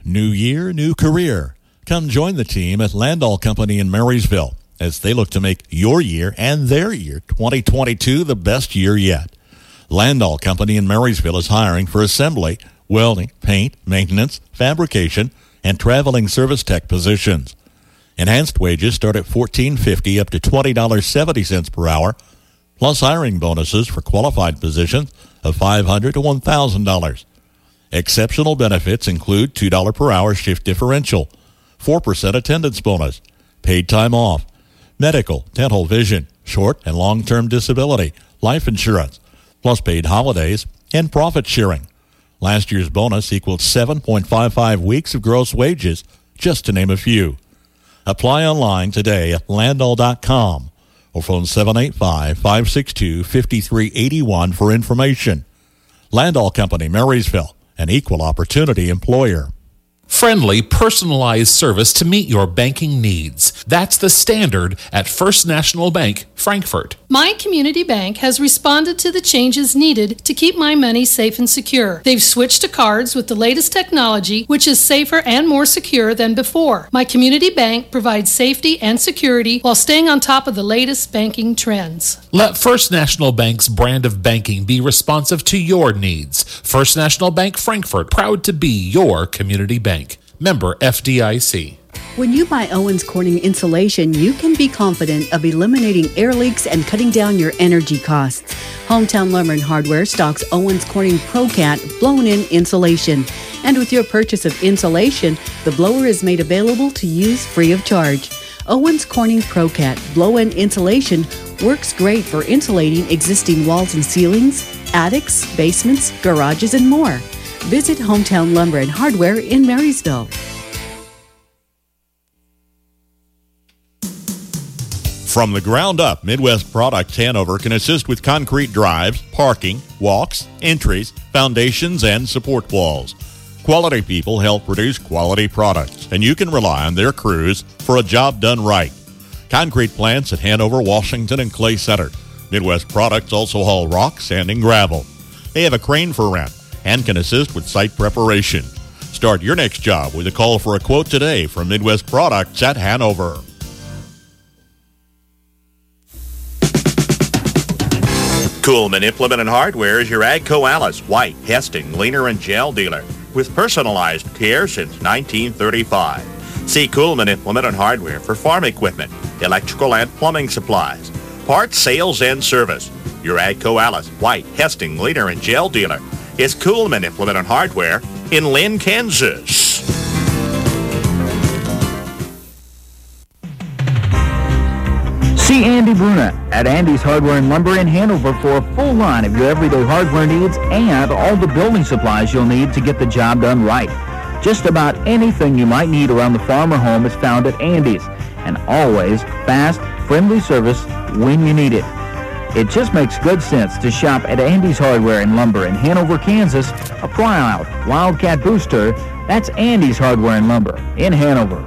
New year, new career. Come join the team at Landall Company in Marysville as they look to make your year and their year twenty twenty-two the best year yet. Landall Company in Marysville is hiring for assembly, welding, paint, maintenance, fabrication, and traveling service tech positions. Enhanced wages start at fourteen fifty up to twenty dollars and seventy cents per hour, plus hiring bonuses for qualified positions of five hundred dollars to one thousand dollars. Exceptional benefits include two dollars per hour shift differential, four percent attendance bonus, paid time off, medical, dental, vision, short and long-term disability, life insurance, plus paid holidays and profit sharing. Last year's bonus equaled seven point five five weeks of gross wages, just to name a few. Apply online today at landall dot com or phone seven eight five, five six two, five three eight one for information. Landall Company, Marysville, an equal opportunity employer. Friendly, personalized service to meet your banking needs. That's the standard at First National Bank, Frankfort. My community bank has responded to the changes needed to keep my money safe and secure. They've switched to cards with the latest technology, which is safer and more secure than before. My community bank provides safety and security while staying on top of the latest banking trends. Let First National Bank's brand of banking be responsive to your needs. First National Bank, Frankfort, proud to be your community bank. Member F D I C. When you buy Owens Corning insulation, you can be confident of eliminating air leaks and cutting down your energy costs. Hometown Lumber and Hardware stocks Owens Corning ProCat blown-in insulation. And with your purchase of insulation, the blower is made available to use free of charge. Owens Corning ProCat blow-in insulation works great for insulating existing walls and ceilings, attics, basements, garages, and more. Visit Hometown Lumber and Hardware in Marysville. From the ground up, Midwest Products Hanover can assist with concrete drives, parking, walks, entries, foundations, and support walls. Quality people help produce quality products, and you can rely on their crews for a job done right. Concrete plants at Hanover, Washington, and Clay Center. Midwest Products also haul rock, sand, and gravel. They have a crane for rent and can assist with site preparation. Start your next job with a call for a quote today from Midwest Products at Hanover. Coolman Implement and Hardware is your Agco Alice, White, Hesting, Leaner, and Gel dealer with personalized care since nineteen thirty-five. See Coolman Implement and Hardware for farm equipment, electrical and plumbing supplies, parts, sales, and service. Your Agco Alice, White, Hesting, Leaner, and Gel dealer is Coolman Implement and Hardware in Lynn, Kansas. See Andy Bruna at Andy's Hardware and Lumber in Hanover for a full line of your everyday hardware needs and all the building supplies you'll need to get the job done right. Just about anything you might need around the farm or home is found at Andy's, and always fast, friendly service when you need it. It just makes good sense to shop at Andy's Hardware and Lumber in Hanover, Kansas. Apply out Wildcat Booster. That's Andy's Hardware and Lumber in Hanover.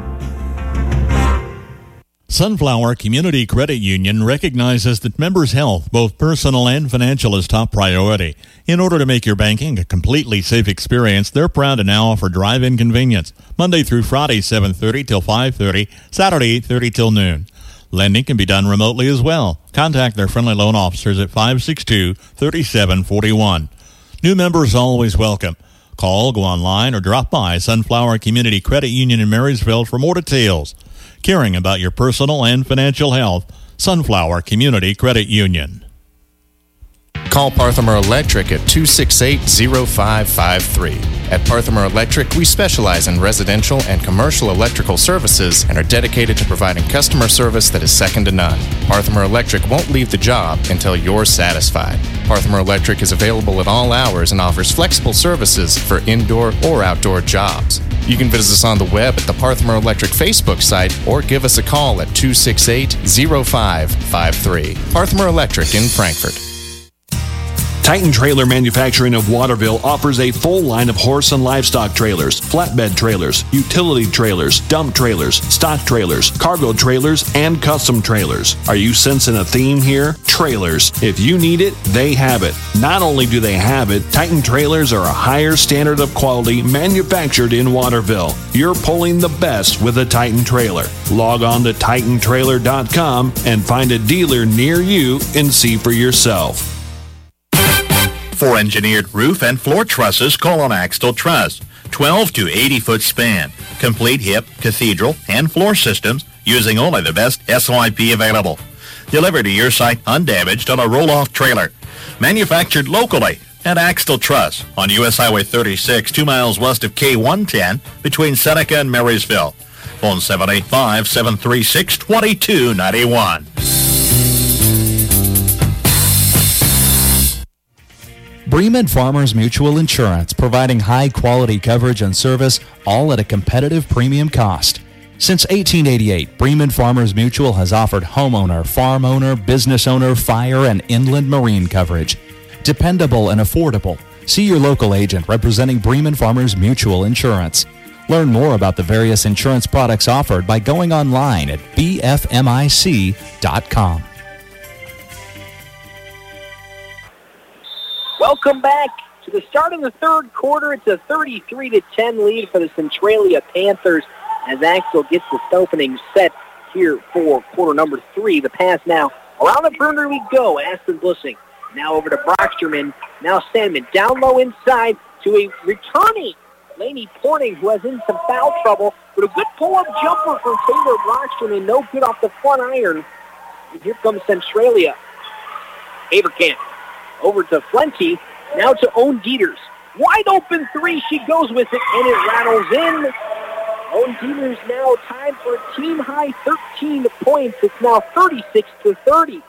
Sunflower Community Credit Union recognizes that members' health, both personal and financial, is top priority. In order to make your banking a completely safe experience, they're proud to now offer drive-in convenience, Monday through Friday, seven thirty till five thirty, Saturday, eight thirty till noon. Lending can be done remotely as well. Contact their friendly loan officers at five six two, three seven four one. New members always welcome. Call, go online, or drop by Sunflower Community Credit Union in Marysville for more details. Caring about your personal and financial health, Sunflower Community Credit Union. Call Parthimer Electric at two six eight, zero five five three. At Parthimer Electric, we specialize in residential and commercial electrical services and are dedicated to providing customer service that is second to none. Parthimer Electric won't leave the job until you're satisfied. Parthimer Electric is available at all hours and offers flexible services for indoor or outdoor jobs. You can visit us on the web at the Parthimer Electric Facebook site or give us a call at two six eight, zero five five three. Parthimer Electric in Frankfort. Titan Trailer Manufacturing of Waterville offers a full line of horse and livestock trailers, flatbed trailers, utility trailers, dump trailers, stock trailers, cargo trailers, and custom trailers. Are you sensing a theme here? Trailers. If you need it, they have it. Not only do they have it, Titan Trailers are a higher standard of quality manufactured in Waterville. You're pulling the best with a Titan Trailer. Log on to titan trailer dot com and find a dealer near you and see for yourself. For engineered roof and floor trusses, call on Axtell Truss. twelve to eighty foot span. Complete hip, cathedral, and floor systems using only the best S Y P available. Delivered to your site undamaged on a roll-off trailer. Manufactured locally at Axtell Truss on U S Highway thirty-six, two miles west of K one ten between Seneca and Marysville. Phone seven eight five, seven three six, two two nine one. Bremen Farmers Mutual Insurance, providing high-quality coverage and service, all at a competitive premium cost. Since eighteen eighty-eight, Bremen Farmers Mutual has offered homeowner, farm owner, business owner, fire, and inland marine coverage. Dependable and affordable. See your local agent representing Bremen Farmers Mutual Insurance. Learn more about the various insurance products offered by going online at b f m i c dot com. Welcome back to the start of the third quarter. It's a thirty-three to ten lead for the Centralia Panthers as Axtell gets this opening set here for quarter number three. The pass now around the perimeter we go. Aspen Blissing now over to Brocksterman. Now Sandman down low inside to a returning Laney Porting, who has in some foul trouble, but a good pull-up jumper from Taylor Brocksterman. No good off the front iron. And here comes Centralia. Haverkamp over to Flenty, now to Owen Dieters. Wide open three, she goes with it, and it rattles in. Owen Dieters now tied for a team-high thirteen points. It's now thirty-six to thirty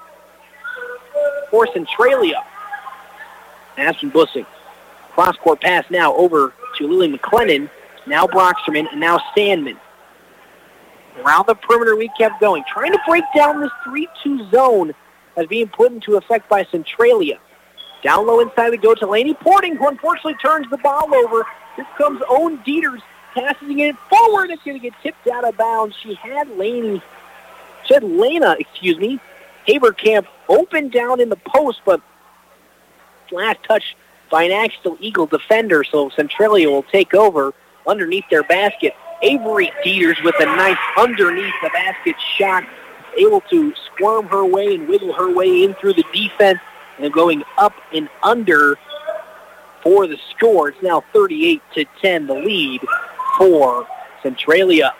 for Centralia. Aspen Blissing. Cross-court pass now over to Lily McLennan. Now Brocksterman, and now Sandman. Around the perimeter we kept going, trying to break down this three two zone that's being put into effect by Centralia. Down low inside we go to Laney Porting, who unfortunately turns the ball over. Here comes Owen Dieters, passing it forward. It's going to get tipped out of bounds. She had Laney, she had Lena, excuse me, Haverkamp open down in the post, but last touch by an Axtell Eagle defender, so Centralia will take over underneath their basket. Avery Dieters with a nice underneath the basket shot, able to squirm her way and wiggle her way in through the defense, and going up and under for the score. It's now thirty-eight to ten, the lead for Centralia.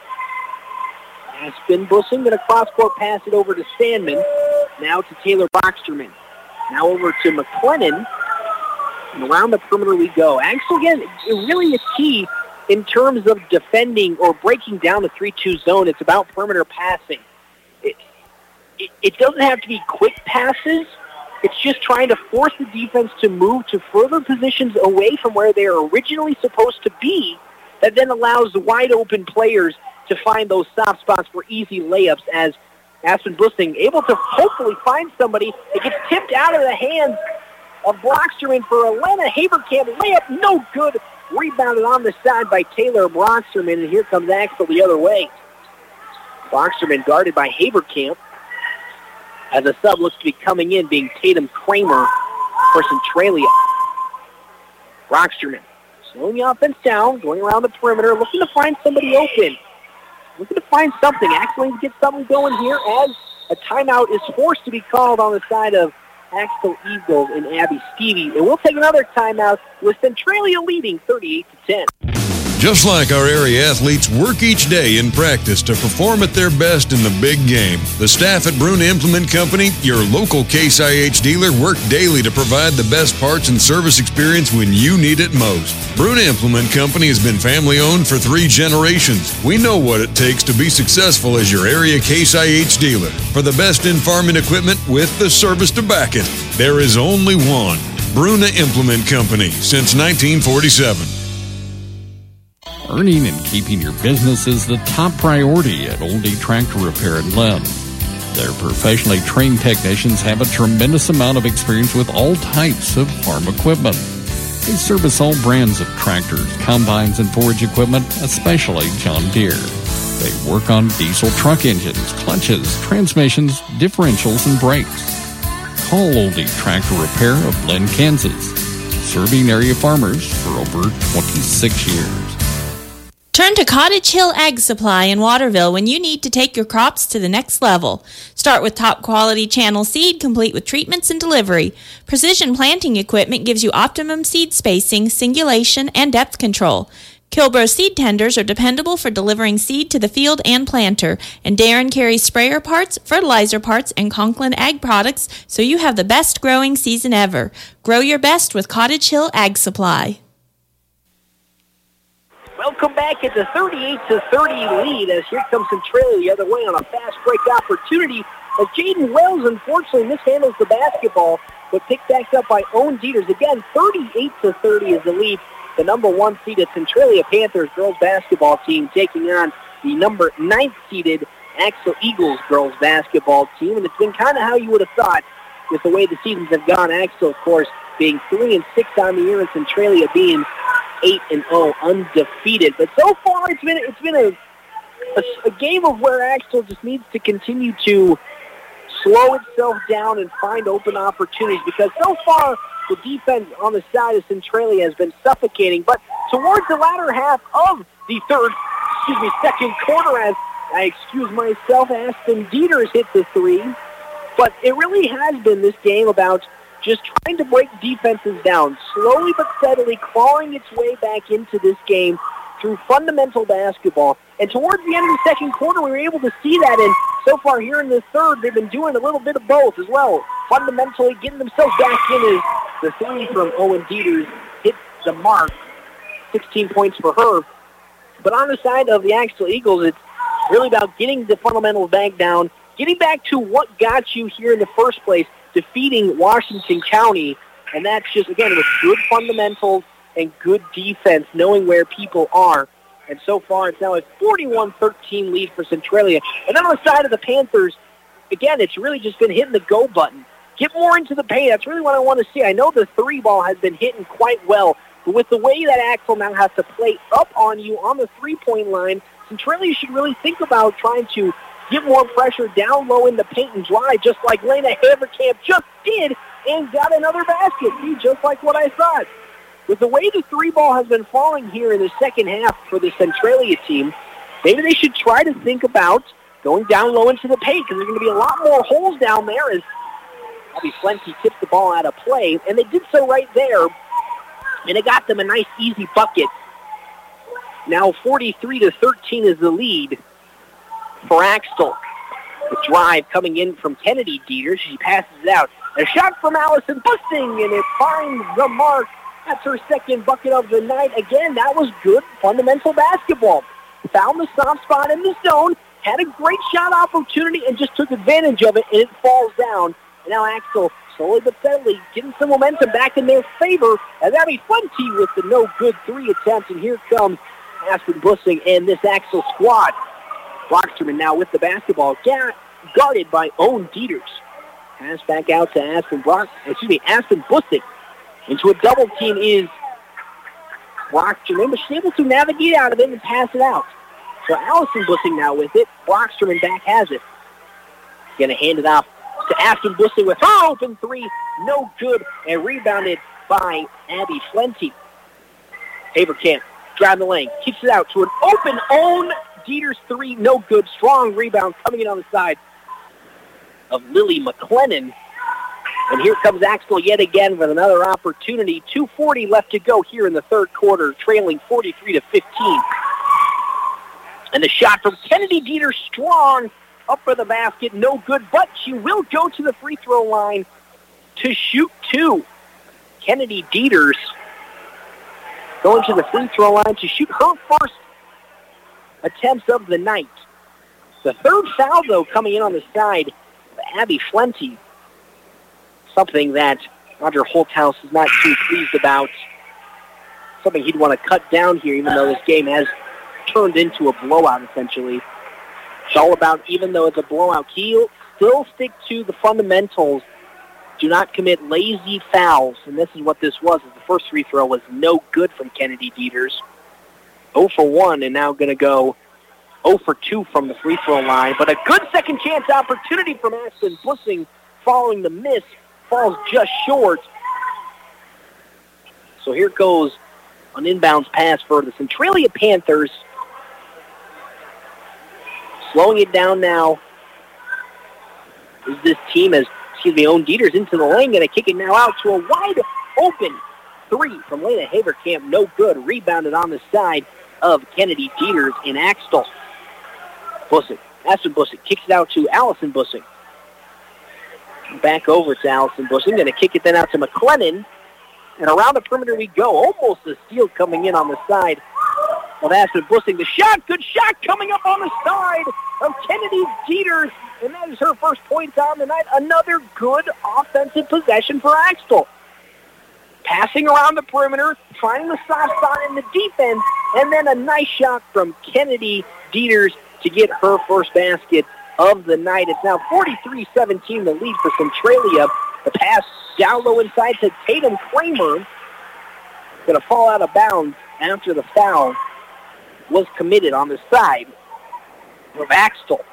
Aspen Blissing going to cross-court pass it over to Sandman. Now to Taylor Brocksterman. Now over to McLennan. And around the perimeter we go. Axel, again, it really is key in terms of defending or breaking down the three two zone. It's about perimeter passing. It, it, it doesn't have to be quick passes. It's just trying to force the defense to move to further positions away from where they are originally supposed to be, that then allows the wide-open players to find those soft spots for easy layups, as Aspen Blissing able to hopefully find somebody. It gets tipped out of the hands of Brocksterman for Elena Haverkamp. Layup no good. Rebounded on the side by Taylor Brocksterman, and here comes Axel the other way. Brocksterman guarded by Haverkamp, as a sub looks to be coming in, being Tatum Kramer for Centralia. Brocksterman slowing the offense down, going around the perimeter, looking to find somebody open. Looking to find something. Actually get something going here as a timeout is forced to be called on the side of Axtell Eagles and Abby Stevie. And we'll take another timeout with Centralia leading thirty-eight to ten. Just like our area athletes work each day in practice to perform at their best in the big game, the staff at Bruna Implement Company, your local Case I H dealer, work daily to provide the best parts and service experience when you need it most. Bruna Implement Company has been family-owned for three generations. We know what it takes to be successful as your area Case I H dealer. For the best in farming equipment with the service to back it, there is only one. Bruna Implement Company, since nineteen forty-seven. Earning and keeping your business is the top priority at Old D Tractor Repair in Lynn. Their professionally trained technicians have a tremendous amount of experience with all types of farm equipment. They service all brands of tractors, combines, and forage equipment, especially John Deere. They work on diesel truck engines, clutches, transmissions, differentials, and brakes. Call Oldie Tractor Repair of Lynn, Kansas, serving area farmers for over twenty-six years. Turn to Cottage Hill Ag Supply in Waterville when you need to take your crops to the next level. Start with top quality channel seed complete with treatments and delivery. Precision planting equipment gives you optimum seed spacing, singulation, and depth control. Kilbro seed tenders are dependable for delivering seed to the field and planter, and Darren carries sprayer parts, fertilizer parts, and Conklin Ag products so you have the best growing season ever. Grow your best with Cottage Hill Ag Supply. Welcome back at the thirty-eight to thirty lead as here comes Centralia the other way on a fast break opportunity as Jaden Wells unfortunately mishandles the basketball but picked back up by Owen Dieters. Again, thirty-eight to thirty is the lead. The number one seeded Centralia Panthers girls basketball team taking on the number ninth seeded Axel Eagles girls basketball team. And it's been kind of how you would have thought with the way the seasons have gone. Axel, of course, being three and six on the year and Centralia being eight and oh undefeated. But so far it's been it's been a, a, a game of where Axel just needs to continue to slow itself down and find open opportunities because so far the defense on the side of Centralia has been suffocating. But towards the latter half of the third, excuse me, second quarter, as I excuse myself, Aspen Dieters hit the three. But it really has been this game about just trying to break defenses down, slowly but steadily clawing its way back into this game through fundamental basketball. And towards the end of the second quarter, we were able to see that. And so far here in the third, they've been doing a little bit of both as well. Fundamentally getting themselves back in as the three from Owen Dieters hit the mark. sixteen points for her. But on the side of the Axel Eagles, it's really about getting the fundamentals back down, getting back to what got you here in the first place, defeating Washington County. And that's just, again, with good fundamentals and good defense, knowing where people are. And so far, it's now a forty-one thirteen lead for Centralia. And then on the side of the Panthers, again, it's really just been hitting the go button. Get more into the paint. That's really what I want to see. I know the three ball has been hitting quite well, but with the way that Axel now has to play up on you on the three-point line, Centralia should really think about trying to get more pressure down low in the paint and drive, just like Lena Haverkamp just did and got another basket. See, just like what I thought. With the way the three ball has been falling here in the second half for the Centralia team, maybe they should try to think about going down low into the paint because there's going to be a lot more holes down there as Abby Flenty tipped the ball out of play, and they did so right there, and it got them a nice, easy bucket. Now forty-three to thirteen is the lead for Axel. The drive coming in from Kennedy Dieters. She passes it out. A shot from Allison Busting, and it finds the mark. That's her second bucket of the night. Again, that was good fundamental basketball. Found the soft spot in the zone, had a great shot opportunity, and just took advantage of it, and it falls down. And now Axel, slowly but steadily, getting some momentum back in their favor as Abby Flenty with the no-good three attempt. And here comes Aspen Bussing and this Axel squad. Brocksterman now with the basketball, guarded by Owen Dieters. Pass back out to Aspen Brock, excuse me, Aspen Bussing. Into a double team is Brocksterman, but she's able to navigate out of it and pass it out. So Allison Bussing now with it. Brocksterman back has it. Going to hand it off to Aspen Bussing with her open three. No good, and rebounded by Abby Flenty. Haverkamp driving the lane, keeps it out to an open Owen Dieters three. No good. Strong rebound coming in on the side of Lily McLennan. And here comes Axel yet again with another opportunity. two forty left to go here in the third quarter, trailing forty-three to fifteen. And the shot from Kennedy Dieters, strong, up for the basket, no good, but she will go to the free throw line to shoot two. Kennedy Dieters going to the free throw line to shoot her first attempts of the night. The third foul, though, coming in on the side of Abby Flenty. Something that Roger Holthouse is not too pleased about. Something he'd want to cut down here, even though this game has turned into a blowout, essentially. It's all about, even though it's a blowout, he still stick to the fundamentals. Do not commit lazy fouls, and this is what this was. The first free throw was no good from Kennedy Dieters. zero for one, and now going to go zero for two from the free throw line. But a good second chance opportunity from Aspen Bussing following the miss. Falls just short. So here goes an inbounds pass for the Centralia Panthers. Slowing it down now is this team as, excuse me, Owen Dieters into the lane. Going to kick it now out to a wide open three from Lena Haverkamp. No good. Rebounded on the side of Kennedy Dieters in Axtell. Bussing. Aspen Bussing kicks it out to Allison Bussing. Back over to Allison Bussing. Going to kick it then out to McLennan. And around the perimeter we go. Almost a steal coming in on the side of Aspen Bussing. The shot, good shot coming up on the side of Kennedy Dieters. And that is her first points on the night. Another good offensive possession for Axtell. Passing around the perimeter, finding the soft spot in the defense, and then a nice shot from Kennedy Dieters to get her first basket of the night. It's now forty-three seventeen, the lead for Centralia. The pass down low inside to Tatum Kramer. Going to fall out of bounds after the foul was committed on the side of Axtell.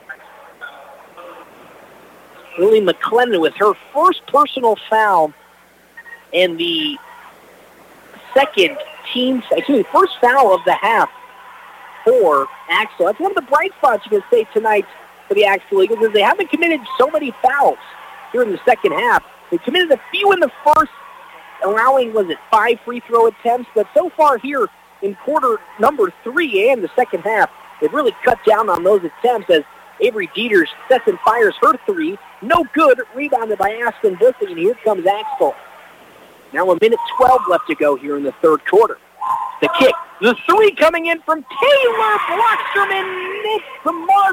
Lily McLennan with her first personal foul and the second team, excuse me, first foul of the half for Axtell. That's one of the bright spots you can say tonight for the Axtell Eagles is they haven't committed so many fouls here in the second half. They committed a few in the first, allowing, was it, five free throw attempts, but so far here in quarter number three and the second half, they've really cut down on those attempts as Avery Dieters sets and fires her three. No good, rebounded by Aspen Bussing, and here comes Axtell. Now a minute twelve left to go here in the third quarter. The kick, the three coming in from Taylor Blocksterman, missed the mark.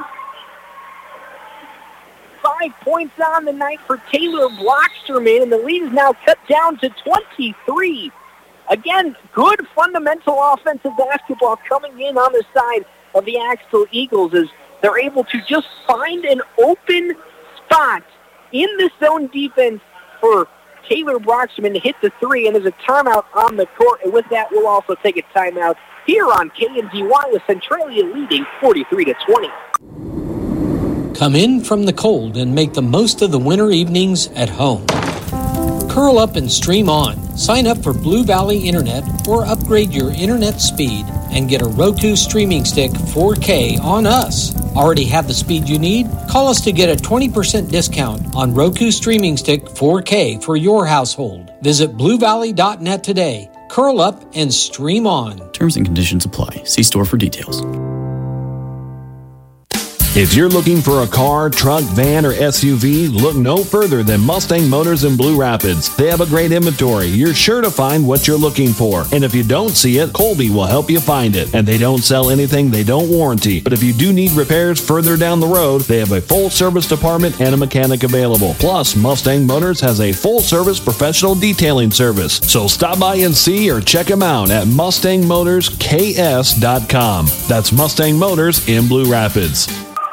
Five points on the night for Taylor Blocksterman, and the lead is now cut down to twenty-three. Again, good fundamental offensive basketball coming in on the side of the Axtell Eagles as they're able to just find an open spot in the zone defense for Taylor Blocksterman to hit the three, and there's a timeout on the court, and with that, we'll also take a timeout here on K N D Y with Centralia leading forty-three to twenty. Come in from the cold and make the most of the winter evenings at home. Curl up and stream on. Sign up for Blue Valley Internet or upgrade your internet speed and get a Roku streaming stick four K on us. Already have the speed you need? Call us to get a twenty percent discount on Roku streaming stick four K for your household. Visit blue valley dot net today. Curl up and stream on. Terms and conditions apply. See store for details. If you're looking for a car, truck, van, or S U V, look no further than Mustang Motors in Blue Rapids. They have a great inventory. You're sure to find what you're looking for. And if you don't see it, Colby will help you find it. And they don't sell anything they don't warranty. But if you do need repairs further down the road, they have a full service department and a mechanic available. Plus, Mustang Motors has a full service professional detailing service. So stop by and see or check them out at mustang motors k s dot com. That's Mustang Motors in Blue Rapids.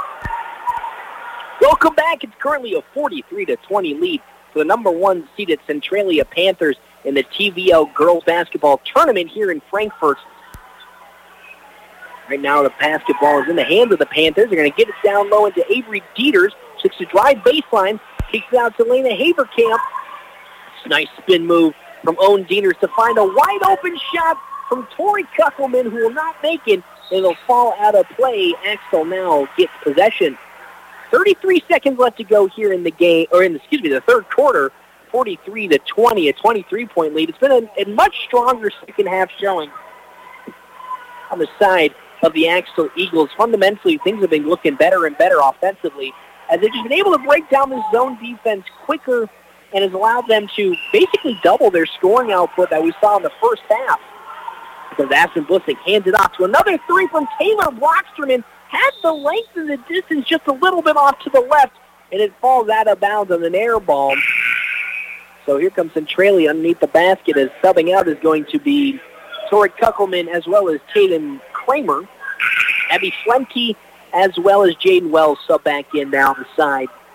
Welcome back. It's currently a forty-three to twenty lead for the number one seeded Centralia Panthers in the T V L girls basketball tournament here in Frankfort. Right now the basketball is in the hands of the Panthers. They're going to get it down low into Avery Dieters. Six to drive baseline. Kicks it out to Lena Haverkamp. Nice spin move from Owen Dieters to find a wide open shot from Tori Kuckelman, who will not make it. It'll fall out of play. Axtell now gets possession. thirty-three seconds left to go here in the game, or in, excuse me, the third quarter, forty-three to twenty, a twenty-three point lead. It's been a, a much stronger second half showing on the side of the Axtell Eagles. Fundamentally, things have been looking better and better offensively as they've just been able to break down the zone defense quicker and has allowed them to basically double their scoring output that we saw in the first half. Because Aspen Bussing hands it off to another three from Taylor Blocksterman. Had the length and the distance just a little bit off to the left, and it falls out of bounds on an air ball. So here comes Centralia underneath the basket as subbing out is going to be Tori Kuckelman as well as Tatum Kramer. Abby Flemke as well as Jaden Wells sub back in down the side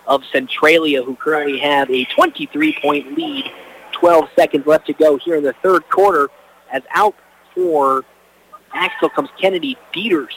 of Centralia, who currently have a twenty-three point lead. twelve seconds left to go here in the third quarter, as out for Axtell comes Kennedy Dieters.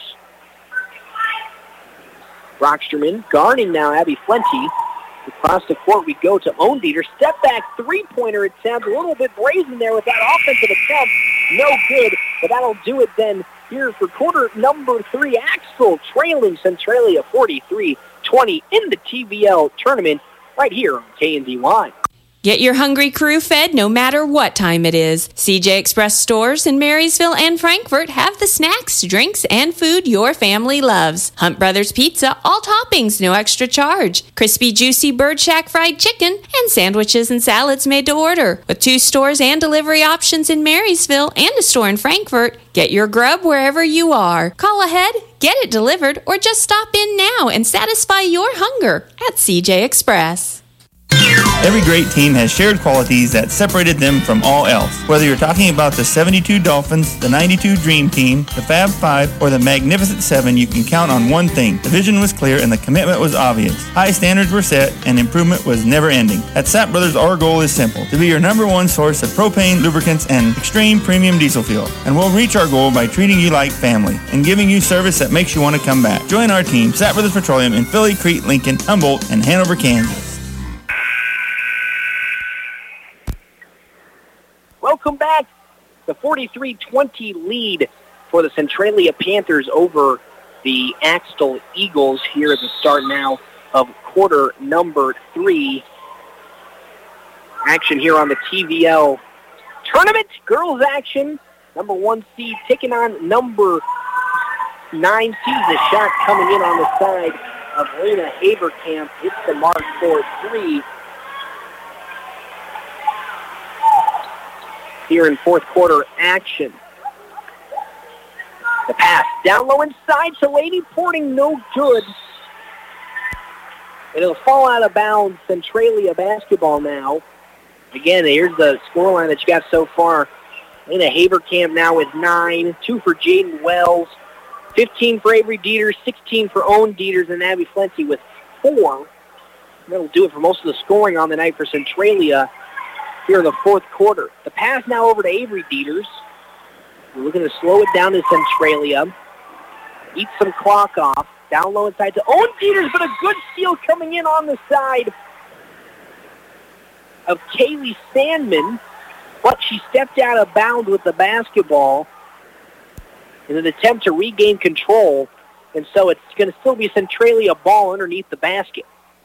Brocksterman guarding now Abby Flenty. Across the court we go to Own Dieter. Step back three-pointer attempt. A little bit brazen there with that offensive attempt. No good, but that'll do it then here for quarter number three. Axtell trailing Centralia forty-three twenty in the T V L tournament right here on K N D Y. Get your hungry crew fed no matter what time it is. C J Express stores in Marysville and Frankfort have the snacks, drinks, and food your family loves. Hunt Brothers Pizza, all toppings, no extra charge. Crispy, juicy Bird Shack fried chicken, and sandwiches and salads made to order. With two stores and delivery options in Marysville and a store in Frankfort, get your grub wherever you are. Call ahead, get it delivered, or just stop in now and satisfy your hunger at C J Express. Every great team has shared qualities that separated them from all else. Whether you're talking about the seventy-two Dolphins, the ninety-two Dream Team, the Fab Five, or the Magnificent Seven, you can count on one thing. The vision was clear and the commitment was obvious. High standards were set and improvement was never ending. At Sapp Brothers, our goal is simple: to be your number one source of propane, lubricants, and extreme premium diesel fuel. And we'll reach our goal by treating you like family and giving you service that makes you want to come back. Join our team, Sapp Brothers Petroleum, in Philly, Crete, Lincoln, Humboldt, and Hanover, Kansas. Welcome back. The forty-three twenty lead for the Centralia Panthers over the Axtell Eagles here at the start now of quarter number three. Action here on the T V L tournament. Girls action. Number one seed taking on number nine seed. The shot coming in on the side of Lena Haberkamp. Hits the mark for three. Here in fourth quarter action. The pass down low inside to Lady Porting, no good. And it'll fall out of bounds. Centralia basketball now. Again, here's the scoreline that you got so far. Lena Haberkamp now with nine, two for Jaden Wells, fifteen for Avery Dieters, sixteen for Owen Dieters, and Abby Flenty with four. And that'll do it for most of the scoring on the night for Centralia here in the fourth quarter. The pass now over to Avery Dieters. We're looking to slow it down to Centralia. Eat some clock off. Down low inside to Owen Dieters, but a good steal coming in on the side of Kaylee Sandman. But she stepped out of bounds with the basketball in an attempt to regain control. And so it's going to still be Centralia ball underneath the basket.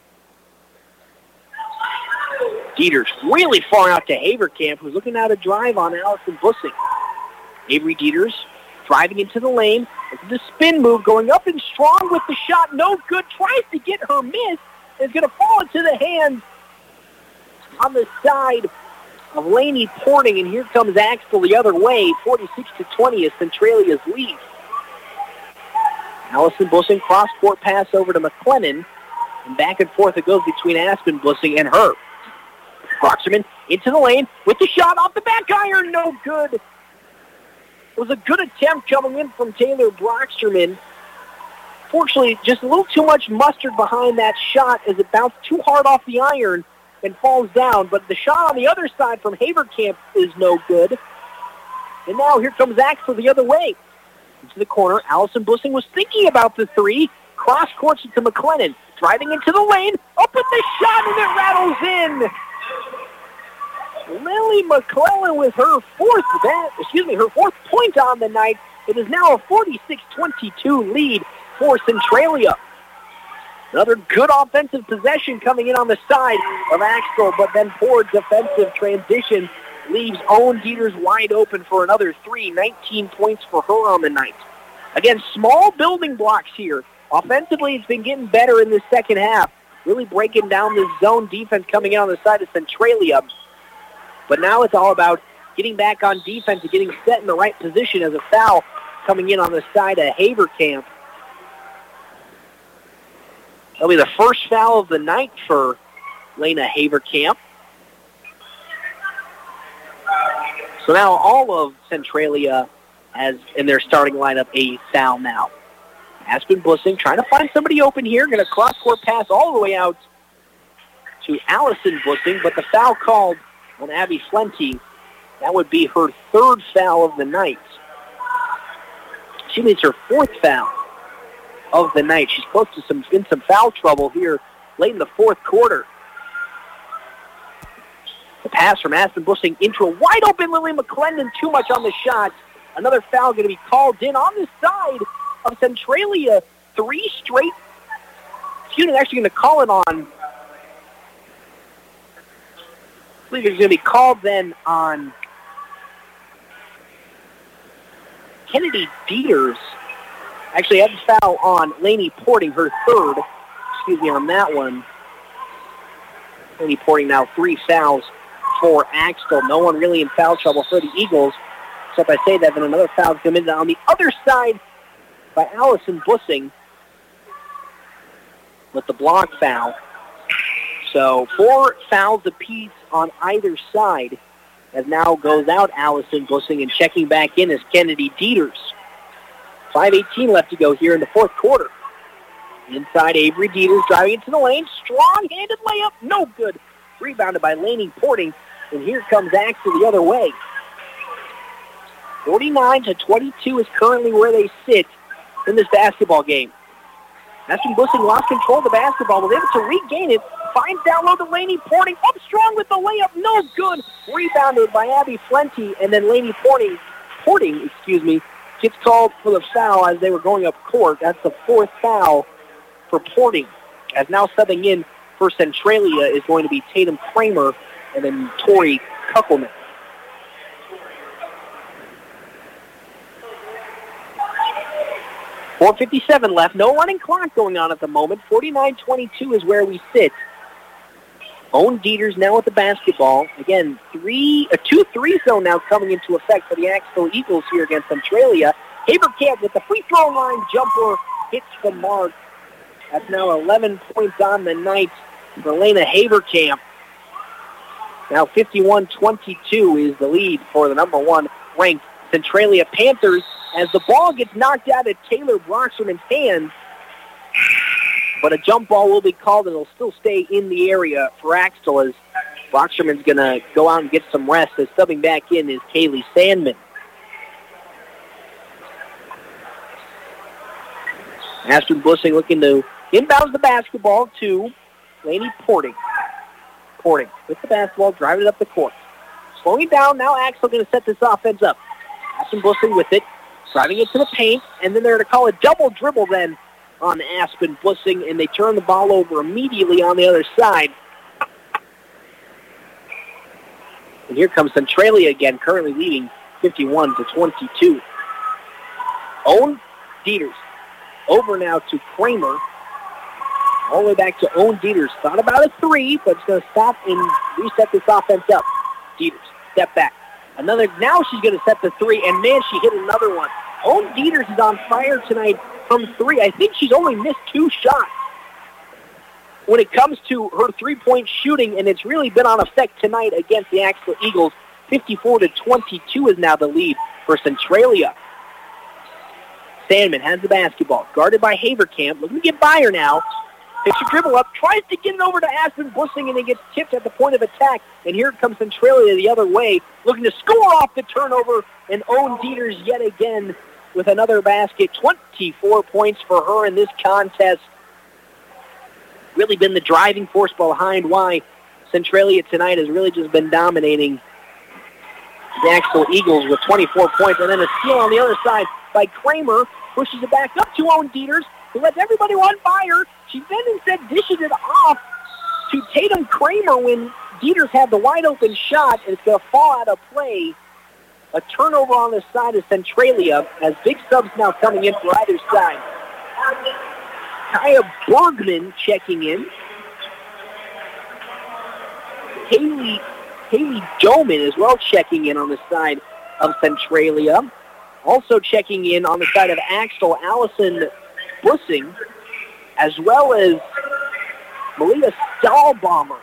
Dieters really far out to Haberkamp, who's looking out a drive on Allison Bussing. Avery Dieters driving into the lane. The spin move going up and strong with the shot. No good. Tries to get her miss. Is going to fall into the hands on the side of Laney Porting. And here comes Axtell the other way. forty-six to twenty is Centralia's lead. Allison Bussing cross-court pass over to McLennan. And back and forth it goes between Aspen Bussing and her. Brocksterman into the lane with the shot off the back iron. No good. It was a good attempt coming in from Taylor Brocksterman. Fortunately, just a little too much mustard behind that shot as it bounced too hard off the iron and falls down. But the shot on the other side from Haberkamp is no good. And now here comes Axtell the other way. Into the corner, Allison Bussing was thinking about the three. Cross courts it to McLennan. Driving into the lane. Up with the shot and it rattles in. Lily McClellan with her fourth bat, excuse me, her fourth point on the night. It is now a forty-six twenty-two lead for Centralia. Another good offensive possession coming in on the side of Axtell, but then poor defensive transition leaves Owen Dieters wide open for another three. nineteen points for her on the night. Again, small building blocks here. Offensively, it's been getting better in the second half. Really breaking down this zone defense coming in on the side of Centralia. But now it's all about getting back on defense and getting set in the right position as a foul coming in on the side of Haberkamp. That'll be the first foul of the night for Lena Haberkamp. So now all of Centralia has in their starting lineup a foul now. Aspen Bussing trying to find somebody open here. Going to cross-court pass all the way out to Allison Bussing, but the foul called on Abby Flenty. That would be her third foul of the night. She needs her fourth foul of the night. She's close to some in some foul trouble here late in the fourth quarter. The pass from Aspen Bussing into a wide-open Lily McClendon. Too much on the shot. Another foul going to be called in on the side of Centralia. Three straight. Excuse me, they're actually going to call it on. I believe it's going to be called then on Kennedy Dieters. Actually, had the foul on Lainey Porting, her third. Excuse me, on that one. Lainey Porting now three fouls for Axtell. No one really in foul trouble for the Eagles. Except I say that, then another foul committed on the other side by Allison Bussing with the block foul. So four fouls apiece on either side, as now goes out Allison Bussing, and checking back in is Kennedy Dieters. five eighteen left to go here in the fourth quarter. Inside, Avery Dieters driving into the lane. Strong-handed layup, no good. Rebounded by Lainey Porting, and here comes Axtell the other way. forty-nine to twenty-two is currently where they sit in this basketball game. Aspen Bussing lost control of the basketball, was able to regain it. Finds down low to Lainey Porting. Up strong with the layup, no good. Rebounded by Abby Flenty, and then Lainey Porting, Porting, excuse me, gets called for the foul as they were going up court. That's the fourth foul for Porting. As now subbing in for Centralia is going to be Tatum Kramer and then Tori Kuckelman. four fifty-seven left. No running clock going on at the moment. forty-nine twenty-two is where we sit. Owen Dieters now with the basketball. Again, three, a two three zone now coming into effect for the Axtell Eagles here against Centralia. Haverkamp with the free throw line jumper hits the mark. That's now eleven points on the night for Lena Haverkamp. Now fifty-one twenty-two is the lead for the number one ranked Centralia Panthers, as the ball gets knocked out of Taylor Broxerman's hands. But a jump ball will be called, and it'll still stay in the area for Axtell, as Broxerman's going to go out and get some rest, as subbing back in is Kaylee Sandman. Aspen Bussing looking to inbound the basketball to Lainey Porting. Porting with the basketball, driving it up the court. Slowing down, now Axtell going to set this offense up. Aspen Bussing with it, driving it to the paint, and then they're going to call a double dribble then on Aspen Bussing, and they turn the ball over immediately on the other side. And here comes Centralia again, currently leading fifty-one to twenty-two. Owen Dieters over now to Kramer. All the way back to Owen Dieters. Thought about a three, but it's going to stop and reset this offense up. Dieters, step back. Another, now she's going to set the three, and man, she hit another one. Owen Dieters is on fire tonight from three. I think she's only missed two shots when it comes to her three-point shooting, and it's really been on effect tonight against the Axtell Eagles. fifty-four to twenty-two is now the lead for Centralia. Sandman has the basketball, guarded by Haverkamp. Looking to get by her now. Takes a dribble up, tries to get it over to Aspen Bussing, and it gets tipped at the point of attack. And here comes Centralia the other way, looking to score off the turnover. And Owen Dieters yet again with another basket. twenty-four points for her in this contest. Really been the driving force behind why Centralia tonight has really just been dominating the Axtell Eagles with twenty-four points. And then a steal on the other side by Kramer. Pushes it back up to Owen Dieters, who lets everybody run by her. She then instead dishes it off to Tatum Kramer when Dieters had the wide open shot, and it's going to fall out of play. A turnover on the side of Centralia as big subs now coming in for either side. Kaya Bergman checking in. Haley, Haley Doman as well checking in on the side of Centralia. Also checking in on the side of Axtell, Allison Bussing, as well as Malia Stahlbaumer.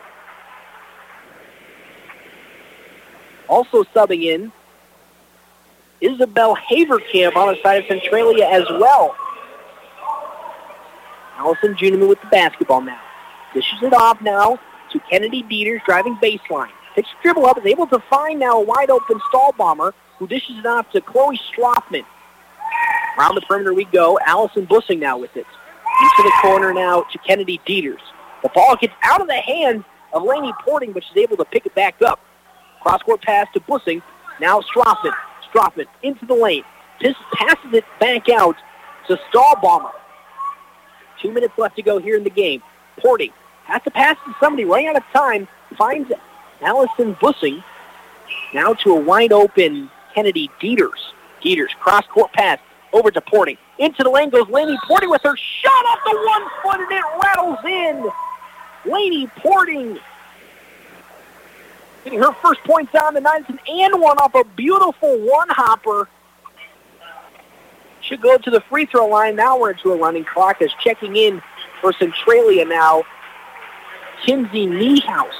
Also subbing in, Isabel Haverkamp on the side of Centralia as well. Allison Juniman with the basketball now. Dishes it off now to Kennedy Dieters, driving baseline. Takes a dribble up, is able to find now a wide-open Stahlbomber, who dishes it off to Chloe Strothman. Around the perimeter we go. Allison Bussing now with it. Into the corner now to Kennedy Dieters. The ball gets out of the hands of Lainey Porting, but she's able to pick it back up. Cross-court pass to Bussing. Now Strothman. Strothman into the lane. Just passes it back out to Stahlbomber. Two minutes left to go here in the game. Porting has to pass to somebody running out of time. Finds Allison Bussing. Now to a wide-open Kennedy Dieters. Dieters, cross-court pass over to Porting. Into the lane goes Lainey Porting with her shot off the one foot, and it rattles in. Lainey Porting getting her first points on the night, and one off a beautiful one-hopper. Should go to the free throw line. Now we're into a running clock as checking in for Centralia now. Kinsey Niehaus.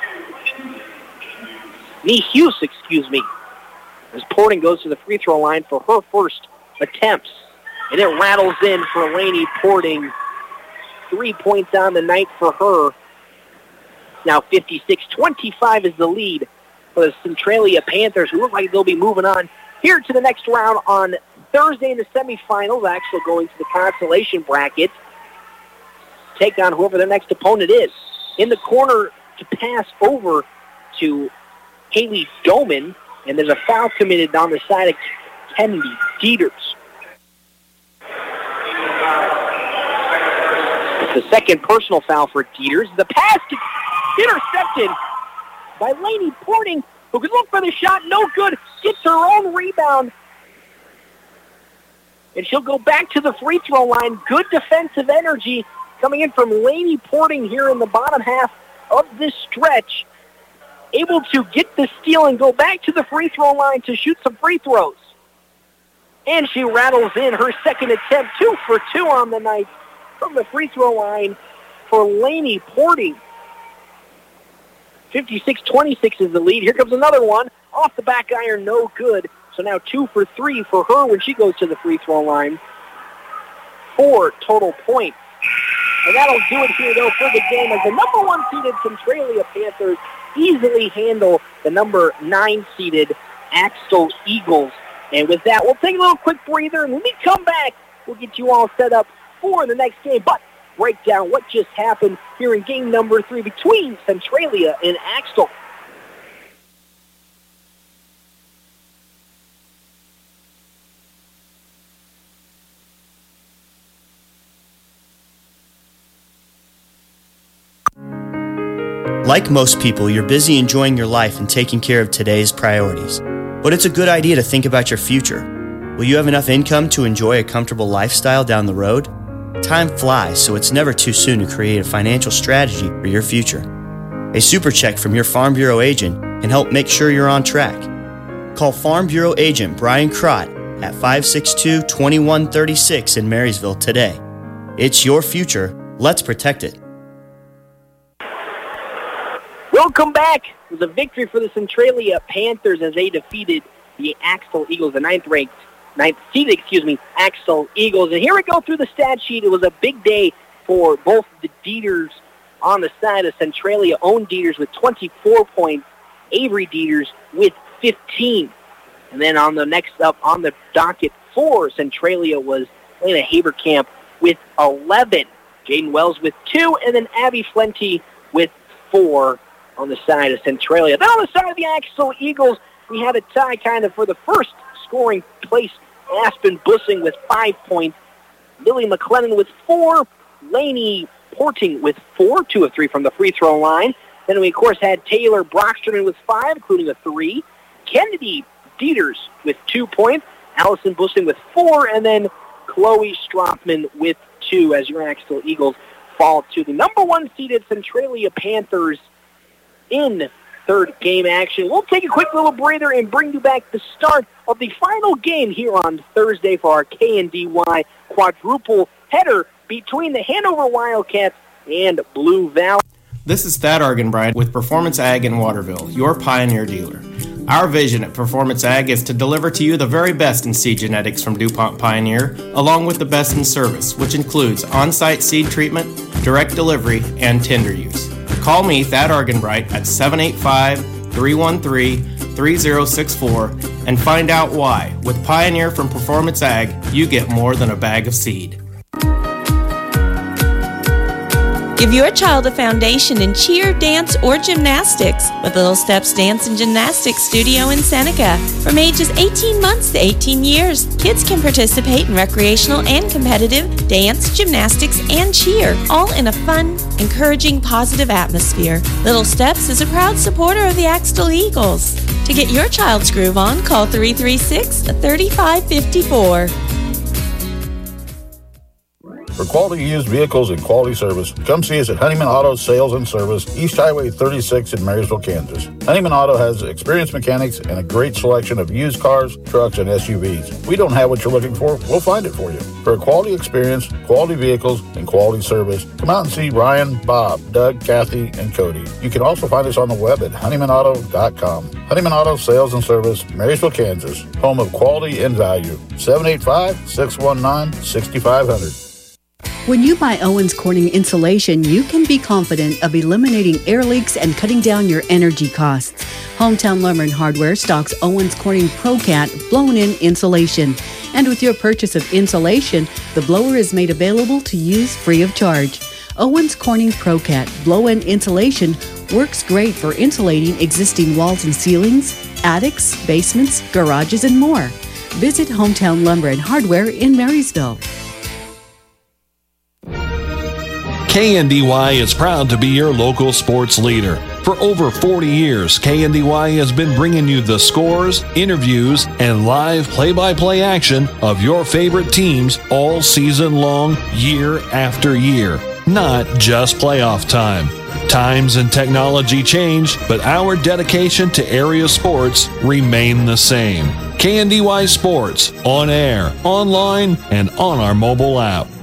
Niehus, excuse me. As Porting goes to the free throw line for her first attempts. And it rattles in for Lainey Porting. Three points on the night for her. Now fifty-six twenty-five is the lead for the Centralia Panthers, who look like they'll be moving on here to the next round on Thursday in the semifinals, actually going to the consolation bracket. Take on whoever their next opponent is. In the corner to pass over to Haley Doman, and there's a foul committed on the side of Kennedy Dieters. It's the second personal foul for Dieters. The pass gets intercepted by Lainey Porting, who could look for the shot, no good, gets her own rebound. And she'll go back to the free throw line. Good defensive energy coming in from Lainey Porting here in the bottom half of this stretch. Able to get the steal and go back to the free throw line to shoot some free throws. And she rattles in her second attempt, two for two on the night from the free throw line for Lainey Porting. fifty-six twenty-six is the lead. Here comes another one. Off the back iron, no good. So now two for three for her when she goes to the free throw line. Four total points. And that'll do it here, though, for the game as the number one seeded Centralia Panthers easily handle the number nine seeded Axtell Eagles. And with that, we'll take a little quick breather, and when we come back, we'll get you all set up for the next game. But break down what just happened here in game number three between Centralia and Axtell. Like most people, you're busy enjoying your life and taking care of today's priorities. But it's a good idea to think about your future. Will you have enough income to enjoy a comfortable lifestyle down the road? Time flies, so it's never too soon to create a financial strategy for your future. A super check from your Farm Bureau agent can help make sure you're on track. Call Farm Bureau agent Brian Crott at five six two, two one three six in Marysville today. It's your future. Let's protect it. Welcome back. It was a victory for the Centralia Panthers as they defeated the Axtell Eagles, the ninth-ranked, ninth seeded, excuse me, Axtell Eagles. And here we go through the stat sheet. It was a big day for both the Dieters on the side of Centralia. Own Dieters with twenty-four points, Avery Dieters with fifteen. And then on the next up on the docket for Centralia was Lena Haberkamp with eleven. Jaden Wells with two, and then Abby Flenty with four on the side of Centralia. Then on the side of the Axtell Eagles, we had a tie kind of for the first scoring place. Aspen Bussing with five points. Lily McLennan with four. Lainey Porting with four, two of three from the free throw line. Then we, of course, had Taylor Brocksterman with five, including a three. Kennedy Dieters with two points. Allison Bussing with four. And then Chloe Strothman with two as your Axtell Eagles fall to the number one seeded Centralia Panthers in third game action. We'll take a quick little breather and bring you back the start of the final game here on Thursday for our K N D Y quadruple header between the Hanover Wildcats and Blue Valley. This is Thad Argenbright with Performance Ag in Waterville, your Pioneer dealer. Our vision at Performance Ag is to deliver to you the very best in seed genetics from DuPont Pioneer, along with the best in service, which includes on-site seed treatment, direct delivery, and tender use. Call me, Thad Argenbright, at seven eight five, three one three, three zero six four and find out why. With Pioneer from Performance Ag, you get more than a bag of seed. Give your child a foundation in cheer, dance, or gymnastics with Little Steps Dance and Gymnastics Studio in Seneca. From ages eighteen months to eighteen years, kids can participate in recreational and competitive dance, gymnastics, and cheer, all in a fun, encouraging, positive atmosphere. Little Steps is a proud supporter of the Axtell Eagles. To get your child's groove on, call three three six, three five five four. For quality used vehicles and quality service, come see us at Honeyman Auto Sales and Service, East Highway thirty-six in Marysville, Kansas. Honeyman Auto has experienced mechanics and a great selection of used cars, trucks, and S U Vs. We don't have what you're looking for, we'll find it for you. For a quality experience, quality vehicles, and quality service, come out and see Ryan, Bob, Doug, Kathy, and Cody. You can also find us on the web at honeyman auto dot com. Honeyman Auto Sales and Service, Marysville, Kansas, home of quality and value. seven eight five, six one nine, six five zero zero. When you buy Owens Corning insulation, you can be confident of eliminating air leaks and cutting down your energy costs. Hometown Lumber and Hardware stocks Owens Corning ProCat blown-in insulation. And with your purchase of insulation, the blower is made available to use free of charge. Owens Corning ProCat blow-in insulation works great for insulating existing walls and ceilings, attics, basements, garages, and more. Visit Hometown Lumber and Hardware in Marysville. K N D Y is proud to be your local sports leader. For over forty years, K N D Y has been bringing you the scores, interviews, and live play-by-play action of your favorite teams all season long, year after year. Not just playoff time. Times and technology change, but our dedication to area sports remain the same. K N D Y Sports, on air, online, and on our mobile app.